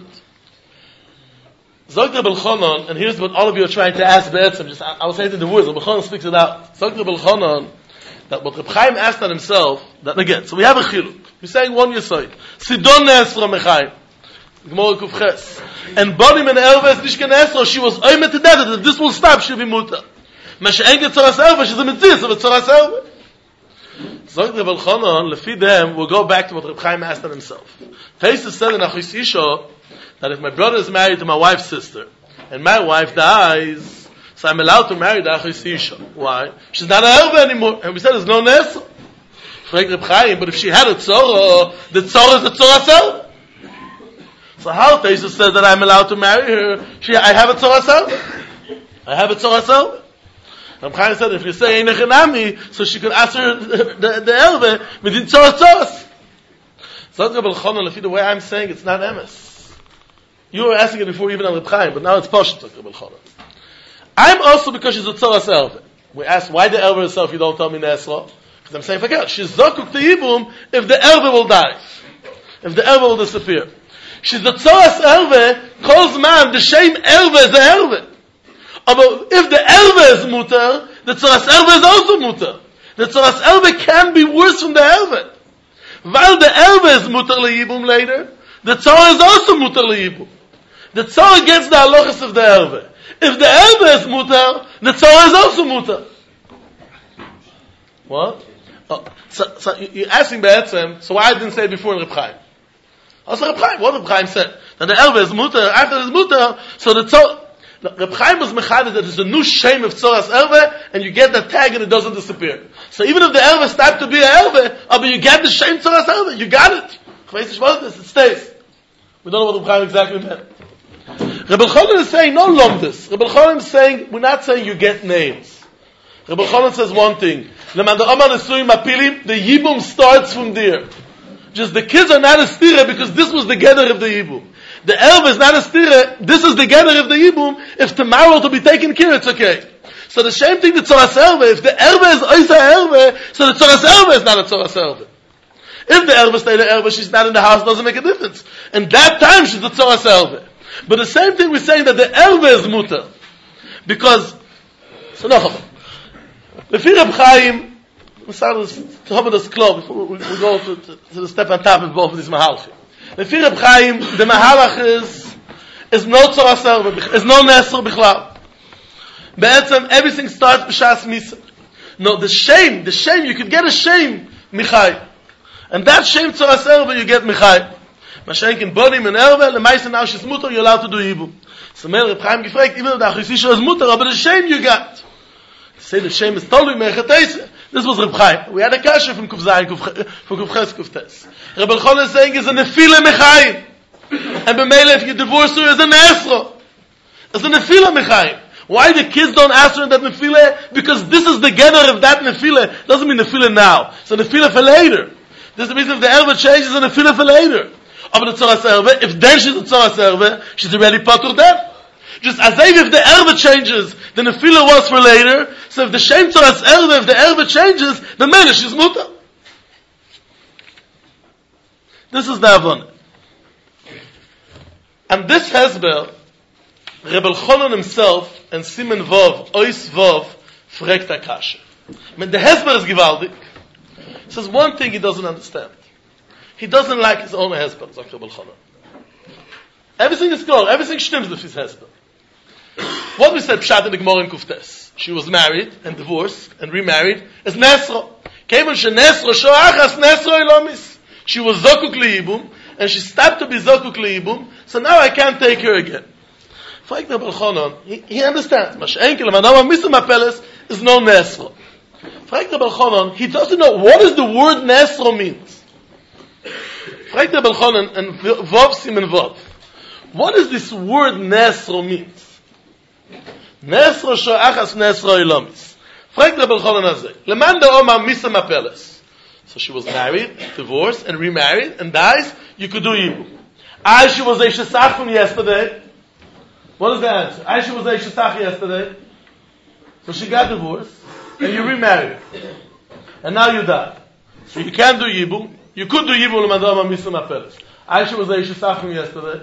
S2: Zog Rebbe Elchanan, and here's what all of you are trying to ask be'etzem, I was saying in the words, Rebbe Elchanan speaks it out. Zog Rebbe Elchanan, that what Reb Chaim asked on himself, that again, so we have a chiluk. We're saying one yesod. Sidon ne'esra mechaim. Gemara Kuf Ches. And Bonim and Erves nishken esra, she was oimet to death, that if this will stop, she'll be mutter. Masha'enget tzoras erve, she's a mitzvah of a tzoras erve. Zog Rebbe Elchanan, lefi them, we'll go back to what Reb Chaim asked on himself. Taisus said in Achis Isha, that if my brother is married to my wife's sister, and my wife dies, so I'm allowed to marry the Achis Isha. Why? She's not an erve anymore. And we said there's no nesr. But if she had a tzora, the tzora is a tzora serve. So how Taisus says that I'm allowed to marry her? I have a tzora serve. I have a tzora serve. And Chaim said, if you say Einechanami, so she could ask her the erve, within tzora tzoras. So Rebbe Elchanan, the way I'm saying, it's not emes. You were asking it before even on Reb Chaim, but now it's Pashut, Rebbe Elchanan. I'm also because she's a tzoras erve. We ask, why the erve herself you don't tell me Nesra? Because I'm saying, forget, she's zokuk to Yibum if the erve will die. If the erve will disappear. She's the tzoras erve, calls man, the shame erve is the erve. But if the erve is mutter, the tzoras erve is also mutter. The tzoras erve can be worse from the erve. While the erve is mutter leyibum later, the tzora is also mutter leyibum. The tzora gets the halachas of the erve. If the erve is mutter, the tzora is also mutter. What? Oh, so you're asking Be'etzem, so why I didn't say it before in Reb Chaim? Also Reb Chaim, what Reb Chaim said? That the erve is mutter, after it is mutter, so the tzora, Reb Chaim was mechaded that there's a new shame of tzoras erve, and you get that tag and it doesn't disappear. So even if the erve stopped to be an erve, but you get the shame tzoras erve, you got it. It stays. We don't know what Reb Chaim exactly meant. Reb Elchanan is saying, no lomdus. Reb Elchanan is saying, we're not saying you get names. Reb Elchanan says one thing. The Yibum starts from there. Just the kids are not a stira because this was the gather of the Yibum. The erve is not a stira, this is the gather of the Yibum. If tomorrow to be taken care, it's okay. So the same thing, the tzoras erve, if the erve is oisa erve, so the tzoras erve is not a tzoras erve. If the erve stay the erve, she's not in the house, doesn't make a difference. And that time she's the tzoras erve. But the same thing we're saying that the erve is mutter. Because, so no, the Reb Chaim, we start to have this club, before we go to the step on top of both of these mahalachim. The Reb Chaim, the mahalach is no tzoras erve, is no nesr bichlal. Be'etzem, everything starts b'shas misa. No, the shame, you could get a shame, michai. And that shame tzoras erve, you get michai. Mashenk in bodim and erve, the meisten now she's mutter, you're allowed to do yibum. So Reb Chaim gefragt, even if the achisisha is mutter, but the shame you got. Say the shame is totally mechatese. This was Reb Chaim. We had a kasha from Kuf Zayin, from Kuf Ches, Kuf Tes. Reb Elchanan is saying is a nefila mechayim. And b'meile if you divorce her is a nesro. It's a nefila mechayim. Why the kids don't answer in that nefila? Because this is the gather of that nefila. Doesn't mean nefila now. It's a nefila for later. This is the reason if the erve changes, it's a nefila for later. But the tzoras erve, if then she's a tzoras erve, she's already patur then. Just as if the erve changes, the nefila was for later. So if the shem tzoras erve, if the erve changes, then maybe she's muta. This is the avon. And this hezber, Reb Elchanan himself, and Simen Vov, Ois Vov, fragt Akasha. When the hezber is gewaldig, he says one thing he doesn't understand. He doesn't like his own hezber, sagt Reb Elchanan. Everything is gone, everything stimmt with his hezber. What we said, Pshat in the Gemara in Kuftes. She was married and divorced and remarried as Nesro. Came on she Nesro, Shoachas Nesro Elomis. She was Zokuk Leibum, and she stopped to be Zokuk Leibum, so now I can't take her again. Fragt Reb Elchanan, he understands. Mashenkel, Manama Misam Apeles is no Nesro. Fragt Reb Elchanan, he doesn't know what does the word Nesro means. Fragt Reb Elchanan and Vov Simen Vov. What does this word Nesro means? Nesro shoachas Nesro Elomis. Fragt Reb Elchanan azeh. Leman da Oma Misam Apeles. So she was married, divorced, and remarried, and dies, you could do Yibum. Aisha was a shesach from yesterday. What is the answer? Aisha was a shesach yesterday. So she got divorced, and you remarried. And now you die. So you can't do Yibum. You could do Yibum leman da Oma Misam Apeles. Aisha was a shesach from yesterday.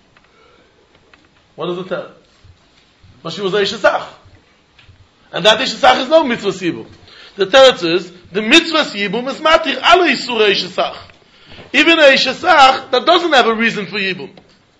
S2: What does it tell? But she was a shesach. And that shesach is no mitzvah Yibum. The teretz is, the mitzvah Yibum is matir ala Yisur shesach. Even a shesach that doesn't have a reason for Yibum.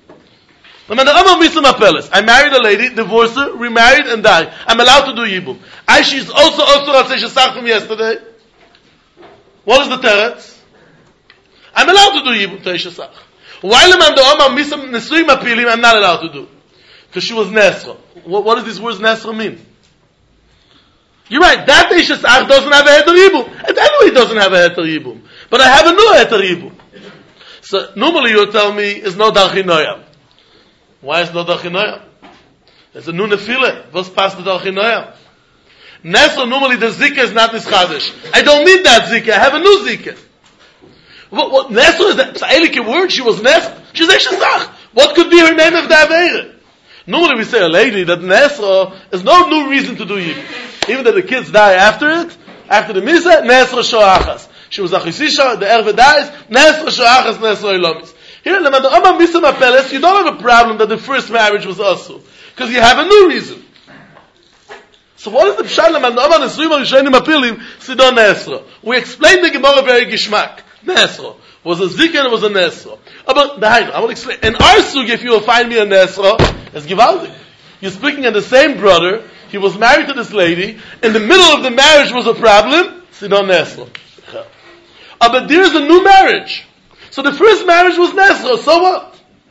S2: I married a lady, divorced her, remarried, and died. I'm allowed to do Yibum. Aisha is also a shesach from yesterday. What is the teretz? I'm allowed to do Yibum to a shesach. Why I'm not allowed to do? Because she was Nesra. What does these words Nesra mean? You're right, that Eishesach doesn't have a Heter Yibum. And anyway, it doesn't have a Heter Yibum. But I have a new Heter Yibum. So, normally you tell me, is no Darchinoyam. Why is no Darchinoyam? There's a new Nefile. What's past the Darchinoyam? Nesra, normally the Zika is not Nischadish. I don't need that Zika, I have a new Zika. What Nesra is that? It's a Eilike word, she was Nesra. She's Eishesach. What could be her name of the Aveire? Normally we say a lady that Nesra is no new reason to do Yibum. Even that the kids die after it, after the Misa, Nesra Shoachas. She was a Chisisha, the Erve dies, Nesra Shoachas, Nesra Ilomis. Here, the Amma Misa Mapeles, you don't have a problem that the first marriage was also. Because you have a new reason. So what is the Pshat Amma Nesruim HaRishonim Apilim, Sidon Nesra? We explained the Gemara very Gishmak. Nesra. Was a Zikr and was a Nesra. But, I will explain. In our Sug, if you will find me a Nesra, it's Givaldik. You're speaking of the same brother, he was married to this lady, in the middle of the marriage was a problem, Sidon Nesra. But there's a new marriage. So the first marriage was Nesra, so what?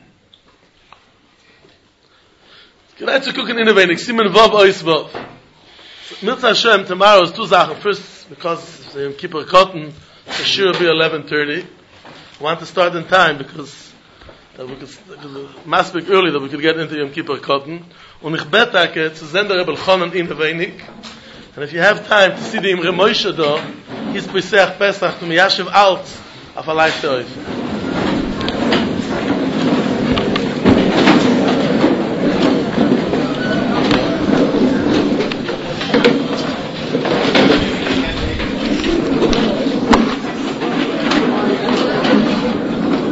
S2: Can I cook an innovating? Simen Vav Ois Vav. Mitzvah Hashem, tomorrow is two Sachen. First, because Yom Kippur Cotton, the Shir will be 11:30. I want to start in time because we could maspik early that we could get into Yom Kippur Cotton. Und ich bete zu senden Rebbe Elchanan in der Wenig. And if you have time to see the Imre Moshe da, he's Pesach Pesach to Miyashiv Alt auf a life to